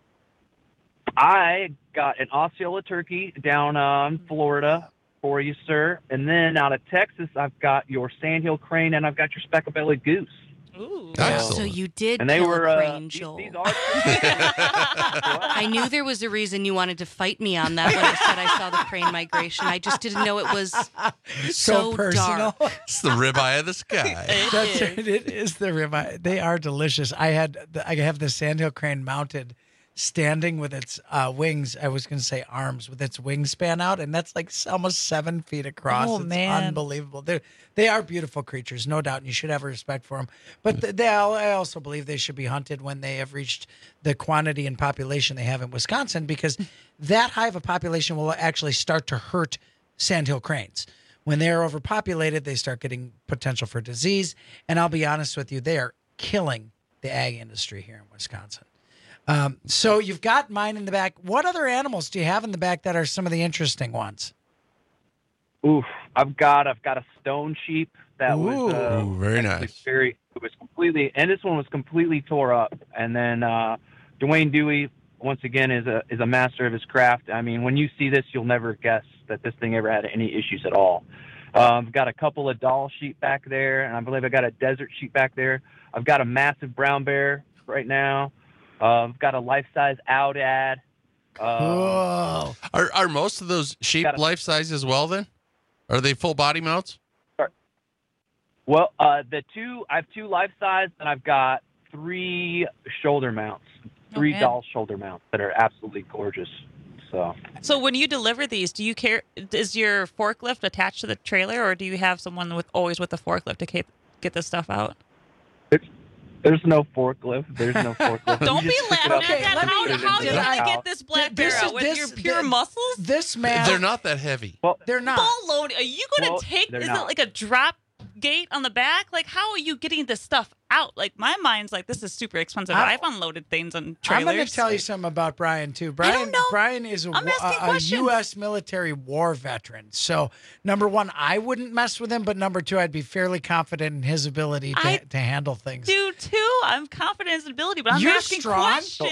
Speaker 7: I got an Osceola turkey down in Florida for you, sir. And then out of Texas, I've got your sandhill crane and I've got your speckle-bellied goose.
Speaker 19: Ooh.
Speaker 5: So you did
Speaker 7: and they
Speaker 5: kill
Speaker 7: were,
Speaker 5: a crane, Joel.
Speaker 7: These are
Speaker 5: I knew there was a reason you wanted to fight me on that when I said I saw the crane migration. I just didn't know it was so
Speaker 17: personal.
Speaker 5: dark.
Speaker 14: It's the ribeye of the sky.
Speaker 17: It is the ribeye. They are delicious. I have the sandhill crane mounted, standing with its wings. I was going to say arms, with its wingspan out, and that's like almost 7 feet across.
Speaker 19: Oh,
Speaker 17: it's
Speaker 19: man.
Speaker 17: Unbelievable. They are beautiful creatures, no doubt, and you should have respect for them. But I also believe they should be hunted when they have reached the quantity and population they have in Wisconsin, because that high of a population will actually start to hurt sandhill cranes. When they are overpopulated, they start getting potential for disease. And I'll be honest with you, they are killing the ag industry here in Wisconsin. So you've got mine in the back. What other animals do you have in the back that are some of the interesting ones?
Speaker 7: Oof, I've got a stone sheep that was
Speaker 14: very nice.
Speaker 7: This one was completely tore up. And then Dwayne Dewey, once again, is a master of his craft. I mean, when you see this, you'll never guess that this thing ever had any issues at all. I've got a couple of doll sheep back there, and I believe I got a desert sheep back there. I've got a massive brown bear right now. I've got a life-size oudad.
Speaker 17: Cool.
Speaker 14: Are most of those sheep life-size as well, then? Are they full body mounts?
Speaker 7: Well, I have 2 life-size, and I've got 3 shoulder mounts, 3 doll shoulder mounts that are absolutely gorgeous. So
Speaker 19: when you deliver these, do you care? Is your forklift attached to the trailer, or do you have someone always with the forklift to get this stuff out?
Speaker 7: There's no forklift. There's no forklift.
Speaker 19: Don't be laughing at that. How did I get this black bear out with your pure muscles?
Speaker 17: This man.
Speaker 14: They're not that heavy.
Speaker 7: Well,
Speaker 17: they're not.
Speaker 19: Full load. Are you going to take? Is it like a drop gate on the back? Like, how are you getting this stuff out? Like, my mind's like, this is super expensive. I've unloaded things on trailers.
Speaker 17: I'm going to tell you something about Brian, too. Brian is a U.S. military war veteran. So, number one, I wouldn't mess with him. But number two, I'd be fairly confident in his ability to handle things.
Speaker 19: Do, too. I'm confident in his ability. But I'm asking questions.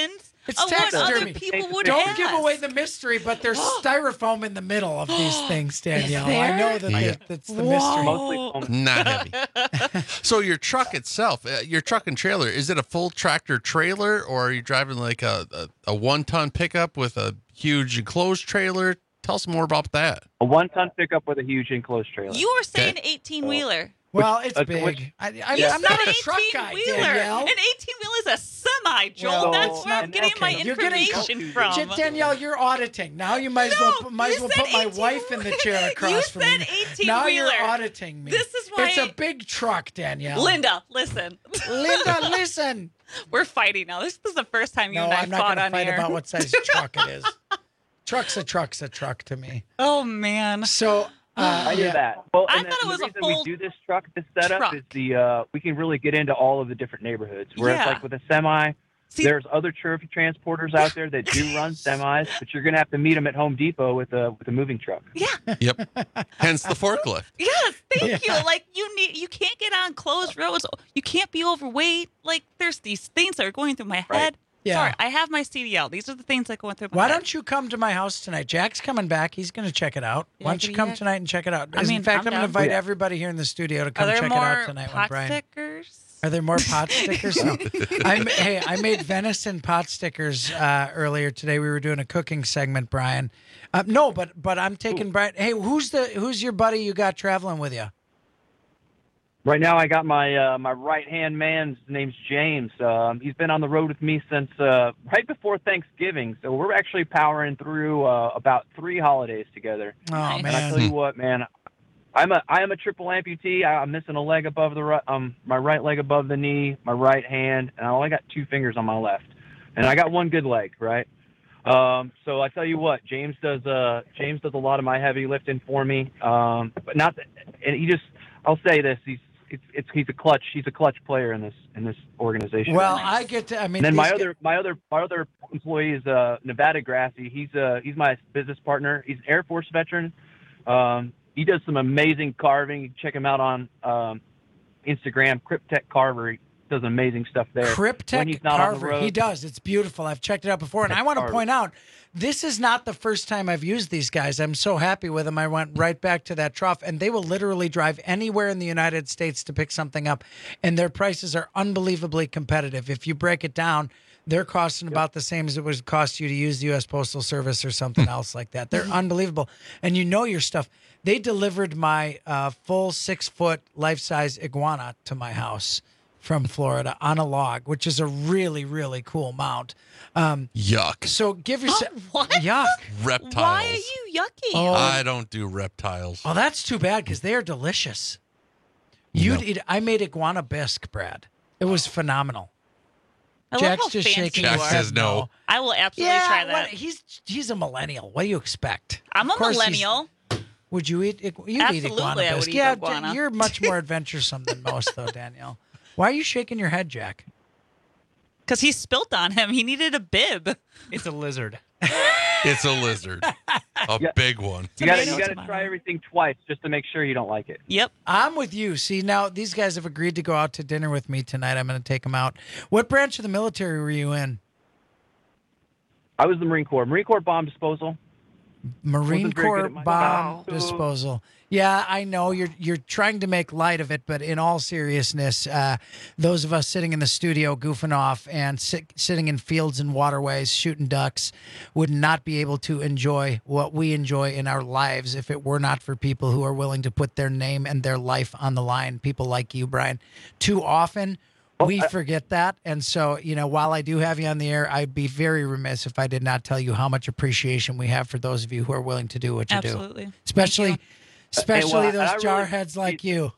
Speaker 17: It's
Speaker 19: of what other
Speaker 17: taxidermy.
Speaker 19: people would
Speaker 17: Don't
Speaker 19: ask.
Speaker 17: give away the mystery, but there's styrofoam in the middle of these things, Danielle.
Speaker 19: there?
Speaker 17: I know that's the mystery.
Speaker 14: Not heavy. So your truck itself, your truck and trailer, is it a full tractor trailer, or are you driving like a 1-ton pickup with a huge enclosed trailer? Tell us more about that.
Speaker 7: A 1-ton pickup with a huge enclosed trailer.
Speaker 19: You were saying 18-wheeler.
Speaker 17: Well, it's big. I'm not a truck guy, Danielle.
Speaker 19: An 18-wheeler is a semi, Joel.
Speaker 17: Well,
Speaker 19: That's where I'm getting my information from.
Speaker 17: Danielle, you're auditing. Now you might as well put my wife in the chair across from me.
Speaker 19: You said 18-wheeler.
Speaker 17: Now you're auditing me.
Speaker 19: This is why
Speaker 17: it's a big truck, Danielle.
Speaker 19: Linda, listen.
Speaker 17: Linda, listen.
Speaker 19: We're fighting now. This is the first time you
Speaker 17: No,
Speaker 19: and I
Speaker 17: I'm not
Speaker 19: fought
Speaker 17: going to
Speaker 19: on
Speaker 17: fight
Speaker 19: air.
Speaker 17: about what size truck it is. Truck's a truck to me.
Speaker 19: Oh man.
Speaker 17: So
Speaker 7: I hear that. Well,
Speaker 19: I
Speaker 7: and
Speaker 19: thought it was
Speaker 7: the
Speaker 19: a
Speaker 7: reason
Speaker 19: full
Speaker 7: we do this this setup
Speaker 19: truck.
Speaker 7: is we can really get into all of the different neighborhoods. Whereas
Speaker 19: Yeah.
Speaker 7: like with a semi, there's other trophy transporters out there that do run semis, but you're gonna have to meet them at Home Depot with a moving truck.
Speaker 14: Yep. Hence the forklift.
Speaker 19: Yes, thank you. Like you can't get on closed roads. You can't be overweight. Like there's these things that are going through my head.
Speaker 17: Yeah.
Speaker 19: Sorry, I have my CDL. These are the things that go through my
Speaker 17: Why
Speaker 19: head.
Speaker 17: don't you come to my house tonight? Jack's coming back. He's going to check it out.
Speaker 19: Yeah,
Speaker 17: Why don't you
Speaker 19: but
Speaker 17: come
Speaker 19: yeah.
Speaker 17: tonight and check it out?
Speaker 19: I mean,
Speaker 17: in fact,
Speaker 19: I'm
Speaker 17: I'm going to
Speaker 19: down.
Speaker 17: invite
Speaker 19: Yeah.
Speaker 17: everybody here in the studio to
Speaker 19: Are
Speaker 17: come
Speaker 19: there
Speaker 17: check it
Speaker 19: more
Speaker 17: out tonight with
Speaker 19: pot
Speaker 17: Brian.
Speaker 19: stickers?
Speaker 17: Are there more pot stickers? No. I made venison pot stickers earlier today. We were doing a cooking segment, Brian. No, but I'm taking Brian. Hey, who's your buddy you got traveling with you?
Speaker 7: Right now, I got my my right hand man. His name's James. He's been on the road with me since right before Thanksgiving. So we're actually powering through about 3 holidays together.
Speaker 17: Oh man!
Speaker 7: And I tell you what, man, I am a triple amputee. I'm missing a leg above my right leg above the knee, my right hand, and I only got 2 fingers on my left, and I got 1 good leg, right? So I tell you what, James does a lot of my heavy lifting for me. But not that, and I'll say this, he's a clutch player in this organization.
Speaker 17: Well, I get to. I mean,
Speaker 7: and then my other employee is Nevada Grassi. He's my business partner. He's an Air Force veteran. He does some amazing carving. You can check him out on Instagram, Cryptech Carver. He does amazing stuff there.
Speaker 17: Cryptech
Speaker 7: when he's not on the
Speaker 17: Carver.
Speaker 7: road.
Speaker 17: He does. It's beautiful. I've checked it out before, and I want to point out, this is not the first time I've used these guys. I'm so happy with them. I went right back to that trough, and they will literally drive anywhere in the United States to pick something up, and their prices are unbelievably competitive. If you break it down, they're costing about the same as it would cost you to use the U.S. Postal Service or something else like that. They're unbelievable, and you know your stuff. They delivered my full 6-foot life-size iguana to my house from Florida on a log, which is a really, really cool mount.
Speaker 14: Yuck.
Speaker 17: So give yourself
Speaker 19: what?
Speaker 17: Yuck.
Speaker 14: Reptiles.
Speaker 19: Why are you yucky?
Speaker 17: Oh.
Speaker 14: I don't do reptiles.
Speaker 17: Oh, that's too bad because they are delicious. I made iguana bisque, Brad. It was phenomenal.
Speaker 19: I love
Speaker 17: Jack's
Speaker 19: how
Speaker 17: just
Speaker 19: fancy
Speaker 17: shaking
Speaker 19: you
Speaker 17: his
Speaker 14: Jack
Speaker 17: head
Speaker 14: says no.
Speaker 19: I will absolutely
Speaker 17: Yeah,
Speaker 19: try that.
Speaker 17: he's a millennial. What do you expect?
Speaker 19: I'm a
Speaker 17: Of course he's-
Speaker 19: millennial.
Speaker 17: Would you eat? You'd eat
Speaker 19: Absolutely,
Speaker 17: iguana
Speaker 19: I would
Speaker 17: bisque.
Speaker 19: eat
Speaker 17: Yeah,
Speaker 19: iguana.
Speaker 17: you're much more adventuresome than most, though, Danielle. Why are you shaking your head, Jack?
Speaker 19: Because he spilt on him. He needed a bib.
Speaker 6: It's a lizard.
Speaker 14: It's a lizard. A big one.
Speaker 7: You gotta try everything twice just to make sure you don't like it.
Speaker 19: Yep.
Speaker 17: I'm with you. See, now these guys have agreed to go out to dinner with me tonight. I'm going to take them out. What branch of the military were you in?
Speaker 7: I was the Marine Corps bomb disposal.
Speaker 17: Marine
Speaker 7: Wasn't very good
Speaker 17: Corps
Speaker 7: at my
Speaker 17: bomb
Speaker 7: job.
Speaker 17: disposal. Yeah, I know you're trying to make light of it, but in all seriousness, those of us sitting in the studio goofing off and sitting in fields and waterways shooting ducks would not be able to enjoy what we enjoy in our lives if it were not for people who are willing to put their name and their life on the line. People like you, Brian. Too often we forget that. And so, while I do have you on the air, I'd be very remiss if I did not tell you how much appreciation we have for those of you who are willing to do what you do.
Speaker 19: Absolutely.
Speaker 17: Especially
Speaker 7: Well,
Speaker 17: those
Speaker 7: I
Speaker 17: jarheads like you.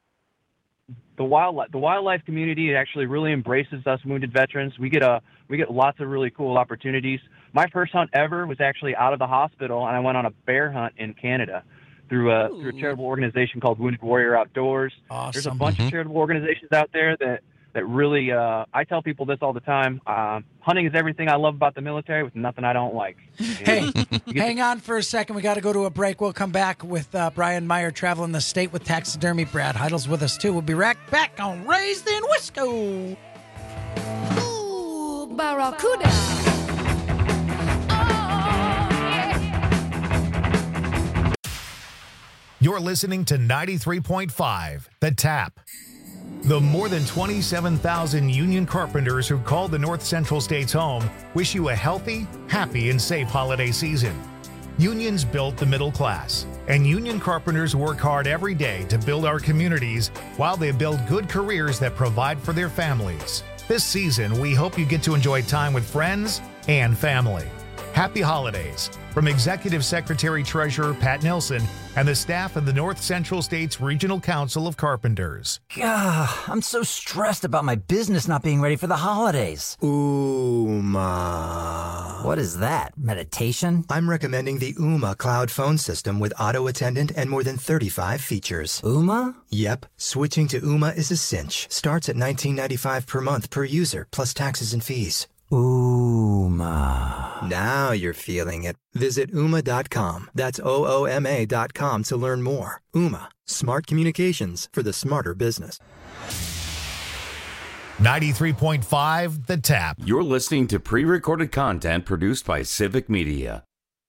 Speaker 7: The wildlife community actually really embraces us wounded veterans. We get lots of really cool opportunities. My first hunt ever was actually out of the hospital, and I went on a bear hunt in Canada through a charitable organization called Wounded Warrior Outdoors.
Speaker 17: Awesome.
Speaker 7: There's a bunch of charitable organizations out there that really, I tell people this all the time. Hunting is everything I love about the military with nothing I don't like.
Speaker 17: Hey, hang on for a second. We got to go to a break. We'll come back with Brian Meyer traveling the state with taxidermy. Brad Heidel's with us, too. We'll be right back on Raised in Wisco.
Speaker 8: Ooh, Barracuda.
Speaker 1: You're listening to 93.5 The Tap. The more than 27,000 union carpenters who called the North Central States home wish you a healthy, happy, and safe holiday season. Unions built the middle class, and union carpenters work hard every day to build our communities while they build good careers that provide for their families. This season, we hope you get to enjoy time with friends and family. Happy holidays from Executive Secretary Treasurer Pat Nilsson and the staff of the North Central States Regional Council of Carpenters.
Speaker 6: I'm so stressed about my business not being ready for the holidays.
Speaker 8: Ooma.
Speaker 6: What is that? Meditation?
Speaker 8: I'm recommending the Ooma cloud phone system with auto attendant and more than 35 features.
Speaker 6: Ooma?
Speaker 8: Yep. Switching to Ooma is a cinch. Starts at $19.95 per month per user, plus taxes and fees.
Speaker 6: Ooma.
Speaker 8: Now you're feeling it. Visit Ooma.com. That's OOMA.com to learn more. Ooma. Smart communications for the smarter business.
Speaker 1: 93.5 The Tap.
Speaker 2: You're listening to pre-recorded content produced by Civic Media.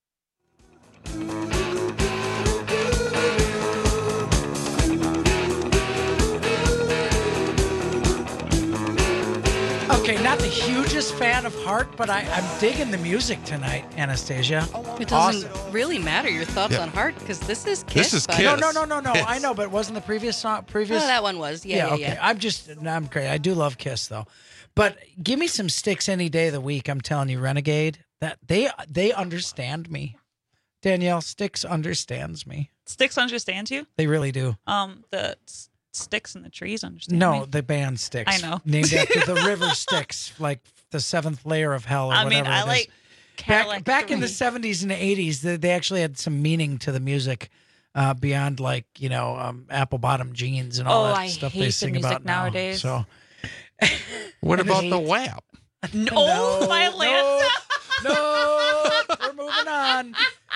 Speaker 17: Okay, not the hugest fan of Heart, but I'm digging the music tonight, Anastasia.
Speaker 5: It doesn't really matter your thoughts on Heart because this is Kiss.
Speaker 14: This is
Speaker 5: but-
Speaker 14: Kiss.
Speaker 17: No.
Speaker 14: Kiss.
Speaker 17: I know, but it wasn't the previous song.
Speaker 5: Oh, that one was. Yeah.
Speaker 17: Okay. I'm great. I do love Kiss though, but give me some Styx any day of the week. I'm telling you, Renegade. That they understand me. Danielle, Styx understands me.
Speaker 19: Styx understands you?
Speaker 17: They really do.
Speaker 19: The sticks in the trees understand
Speaker 17: No,
Speaker 19: me?
Speaker 17: the band Styx.
Speaker 19: I know.
Speaker 17: Named after the river Styx, like the seventh layer of hell or
Speaker 19: I
Speaker 17: whatever
Speaker 19: mean, I
Speaker 17: it is.
Speaker 19: like Cadillac
Speaker 17: Back in the
Speaker 19: 3.
Speaker 17: 70s and 80s, they actually had some meaning to the music beyond like, apple bottom jeans and all that stuff they sing about
Speaker 19: nowadays.
Speaker 17: Now.
Speaker 14: What about the WAP?
Speaker 19: No, my Lanza.
Speaker 17: No, we're moving on.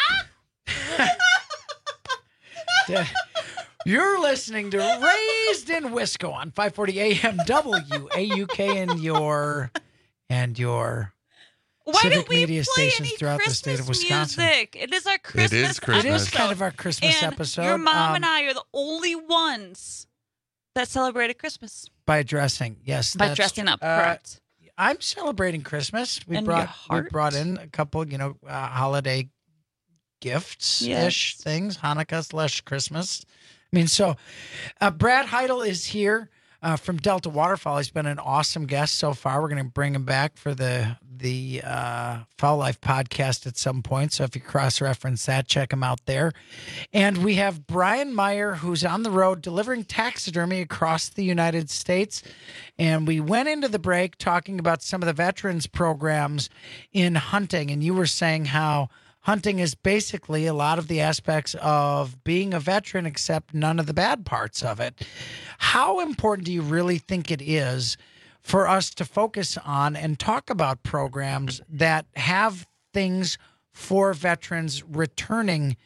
Speaker 17: You're listening to Raised in Wisco on 540 AM WAUK and your
Speaker 19: Why
Speaker 17: civic
Speaker 19: don't we
Speaker 17: media
Speaker 19: play
Speaker 17: stations
Speaker 19: any
Speaker 17: throughout
Speaker 19: Christmas
Speaker 17: the state of Wisconsin.
Speaker 19: music? It is our Christmas
Speaker 17: It is
Speaker 19: episode.
Speaker 17: kind of our Christmas
Speaker 19: and
Speaker 17: episode.
Speaker 19: Your mom and I are the only ones that celebrated Christmas.
Speaker 17: By dressing, yes.
Speaker 19: By dressing up, correct.
Speaker 17: I'm celebrating Christmas. We
Speaker 19: And your
Speaker 17: brought in a couple, holiday gifts-ish things, Hanukkah/Christmas. I mean, so Brad Heidel is here from Delta Waterfall. He's been an awesome guest so far. We're going to bring him back for the Foul Life podcast at some point. So if you cross-reference that, check him out there. And we have Brian Meyer, who's on the road delivering taxidermy across the United States. And we went into the break talking about some of the veterans programs in hunting. And you were saying how hunting is basically a lot of the aspects of being a veteran, except none of the bad parts of it. How important do you really think it is for us to focus on and talk about programs that have things for veterans returning,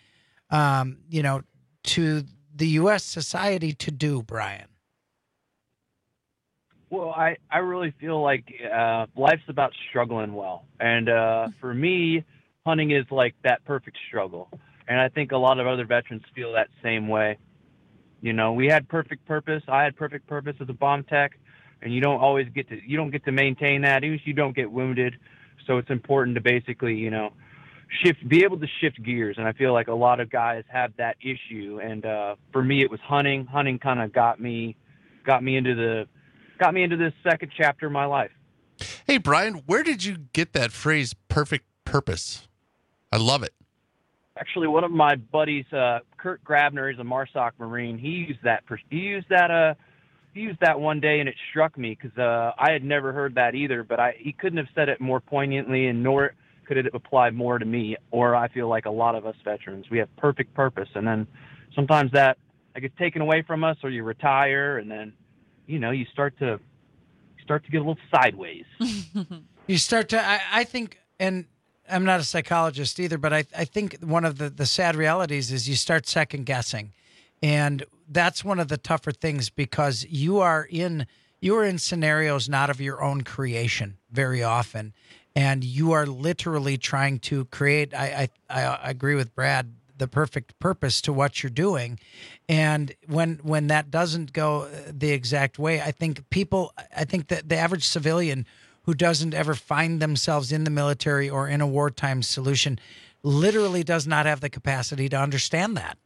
Speaker 17: to the U.S. society to do, Brian?
Speaker 7: Well, I really feel like life's about struggling well. And for me, hunting is like that perfect struggle. And I think a lot of other veterans feel that same way. We had perfect purpose. I had perfect purpose as a bomb tech, and you don't get to maintain that, even if you don't get wounded. So it's important to basically, be able to shift gears. And I feel like a lot of guys have that issue. And for me, it was hunting. Hunting kind of got me into this second chapter of my life.
Speaker 14: Hey, Brian, where did you get that phrase, perfect purpose? I love it.
Speaker 7: Actually, one of my buddies, Kurt Grabner, is a MARSOC Marine. He used that one day, and it struck me because I had never heard that either. But he couldn't have said it more poignantly, and nor could it apply more to me. Or I feel like a lot of us veterans, we have perfect purpose, and then sometimes that gets taken away from us, or you retire, and then you start to get a little sideways.
Speaker 17: You start to, I think, and I'm not a psychologist either, but I think one of the sad realities is you start second guessing. And that's one of the tougher things because you are in scenarios not of your own creation very often. And you are literally trying to create, I agree with Brad, the perfect purpose to what you're doing. And when that doesn't go the exact way, I think that the average civilian who doesn't ever find themselves in the military or in a wartime solution literally does not have the capacity to understand that.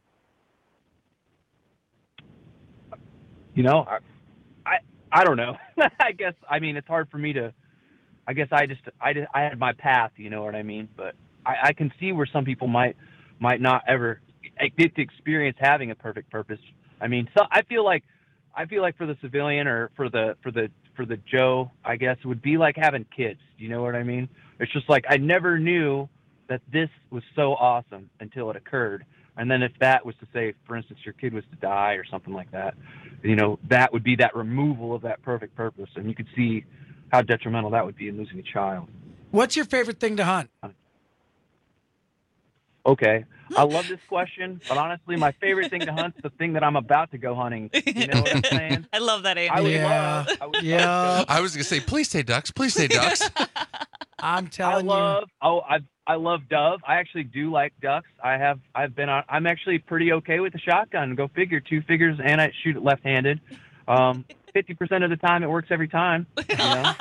Speaker 7: You know, I don't know. I guess, I mean, it's hard for me to, I guess I had my path, you know what I mean? But I can see where some people might not ever get to experience having a perfect purpose. I mean, so I feel like for the civilian or for the Joe, I guess it would be like having kids. You know what I mean? It's just like, I never knew that this was so awesome until it occurred. And then if that was to say, for instance, your kid was to die or something like that, you know, that would be that removal of that perfect purpose. And you could see how detrimental that would be in losing a child.
Speaker 17: What's your favorite thing to hunt?
Speaker 7: Okay. I love this question, but honestly, my favorite thing to hunt is the thing that I'm about to go hunting. You know what I'm saying?
Speaker 19: I love that answer.
Speaker 7: I was
Speaker 14: going to say, please say ducks. Please say ducks.
Speaker 17: I'm telling
Speaker 7: I love dove. I actually do like ducks. I'm actually pretty okay with the shotgun. Go figure, 2 figures, and I shoot it left-handed. 50% of the time, it works every time. You know?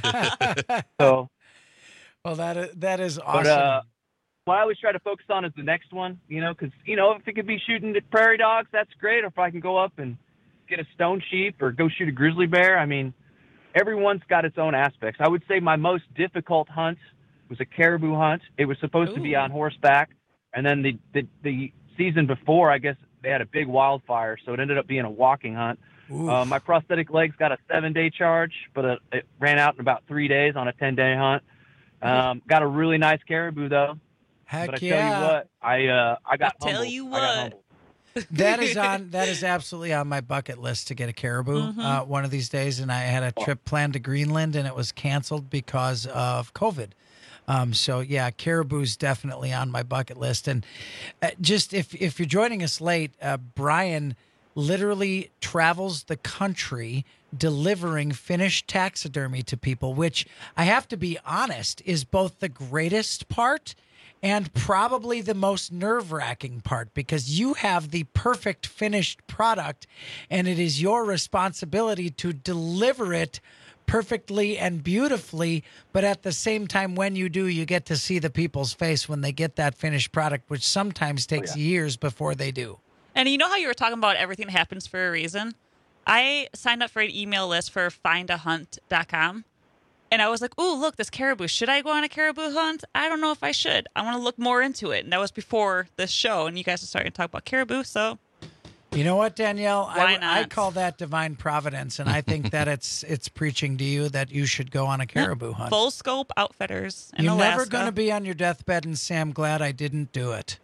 Speaker 7: So,
Speaker 17: well, that is awesome.
Speaker 7: But, what I always try to focus on is the next one, you know, because, you know, if it could be shooting at prairie dogs, that's great. Or if I can go up and get a stone sheep or go shoot a grizzly bear, I mean, everyone's got its own aspects. I would say my most difficult hunt was a caribou hunt. It was supposed to be on horseback, and then the season before, I guess they had a big wildfire, so it ended up being a walking hunt. My prosthetic legs got a 7-day charge, but it ran out in about 3 days on a 10-day hunt. Got a really nice caribou though.
Speaker 17: Heck
Speaker 7: but I
Speaker 17: yeah.
Speaker 7: tell you what, I got humbled.
Speaker 19: Tell you what.
Speaker 17: That is absolutely on my bucket list to get a caribou one of these days. And I had a trip planned to Greenland, and it was canceled because of COVID. So yeah, caribou's definitely on my bucket list. And just if you're joining us late, Brian literally travels the country delivering finished taxidermy to people, which I have to be honest is both the greatest part and probably the most nerve-wracking part, because you have the perfect finished product and it is your responsibility to deliver it perfectly and beautifully. But at the same time, when you do, you get to see the people's face when they get that finished product, which sometimes takes years before they do.
Speaker 19: And you know how you were talking about everything happens for a reason? I signed up for an email list for findahunt.com. And I was like, ooh, look, this caribou. Should I go on a caribou hunt? I don't know if I should. I want to look more into it. And that was before this show. And you guys are starting to talk about caribou. So,
Speaker 17: you know what, Danielle?
Speaker 19: Why not?
Speaker 17: I call that divine providence. And I think that it's preaching to you that you should go on a caribou hunt.
Speaker 19: Full Scope Outfitters in
Speaker 17: You're
Speaker 19: Alaska.
Speaker 17: never going to be on your deathbed and say, I'm glad I didn't do it.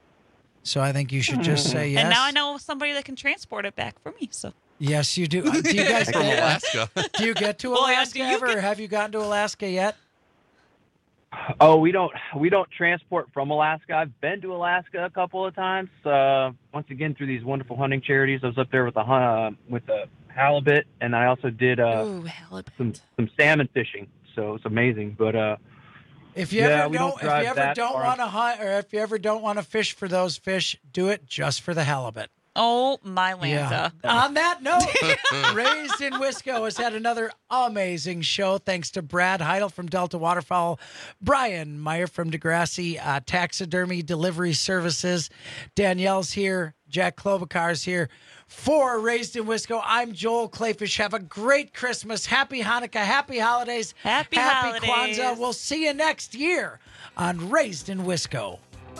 Speaker 17: So I think you should just say yes.
Speaker 19: And now I know somebody that can transport it back for me. So.
Speaker 17: Yes, you do. Do you guys
Speaker 14: from Alaska?
Speaker 17: Do you get to Alaska ever? Or have you gotten to Alaska yet?
Speaker 7: Oh, we don't transport from Alaska. I've been to Alaska a couple of times. Once again, through these wonderful hunting charities. I was up there with the halibut, and I also did some salmon fishing. So it's amazing. But
Speaker 17: if you ever don't want to hunt, or if you ever don't want to fish for those fish, do it just for the halibut.
Speaker 19: Oh, my Lanta.
Speaker 17: Yeah. On that note, Raised in Wisco has had another amazing show. Thanks to Brad Heidel from Delta Waterfowl, Brian Meyer from Degrassi Taxidermy Delivery Services. Danielle's here. Jack Klobuchar's here. For Raised in Wisco, I'm Joel Clayfish. Have a great Christmas. Happy Hanukkah. Happy holidays.
Speaker 19: Happy holidays.
Speaker 17: Kwanzaa. We'll see you next year on Raised in Wisco.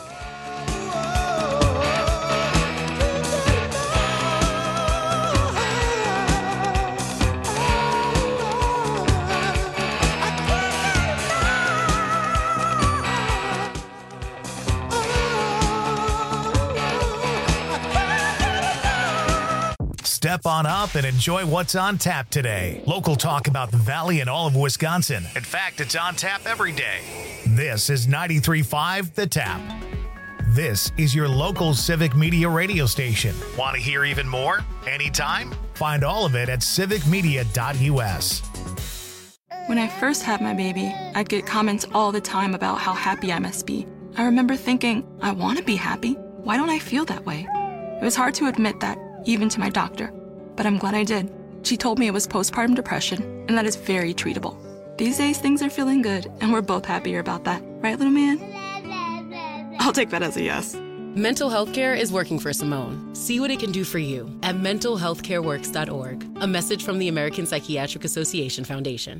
Speaker 1: Step on up and enjoy what's on tap today. Local talk about the Valley and all of Wisconsin. In fact, it's on tap every day. This is 93.5 The Tap. This is your local civic media radio station. Want to hear even more? Anytime? Find all of it at civicmedia.us.
Speaker 3: When I first had my baby, I'd get comments all the time about how happy I must be. I remember thinking, I want to be happy, why don't I feel that way? It was hard to admit that, even to my doctor, but I'm glad I did. She told me it was postpartum depression, and that is very treatable. These days, things are feeling good, and we're both happier about that. Right, little man? I'll take that as a yes.
Speaker 9: Mental health care is working for Simone. See what it can do for you at mentalhealthcareworks.org. A message from the American Psychiatric Association Foundation.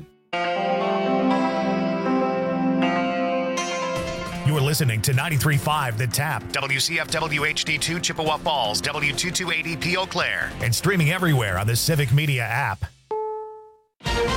Speaker 1: You're listening to 93.5 The Tap, WCFW HD2 Chippewa Falls, W228EP Eau Claire, and streaming everywhere on the Civic Media app.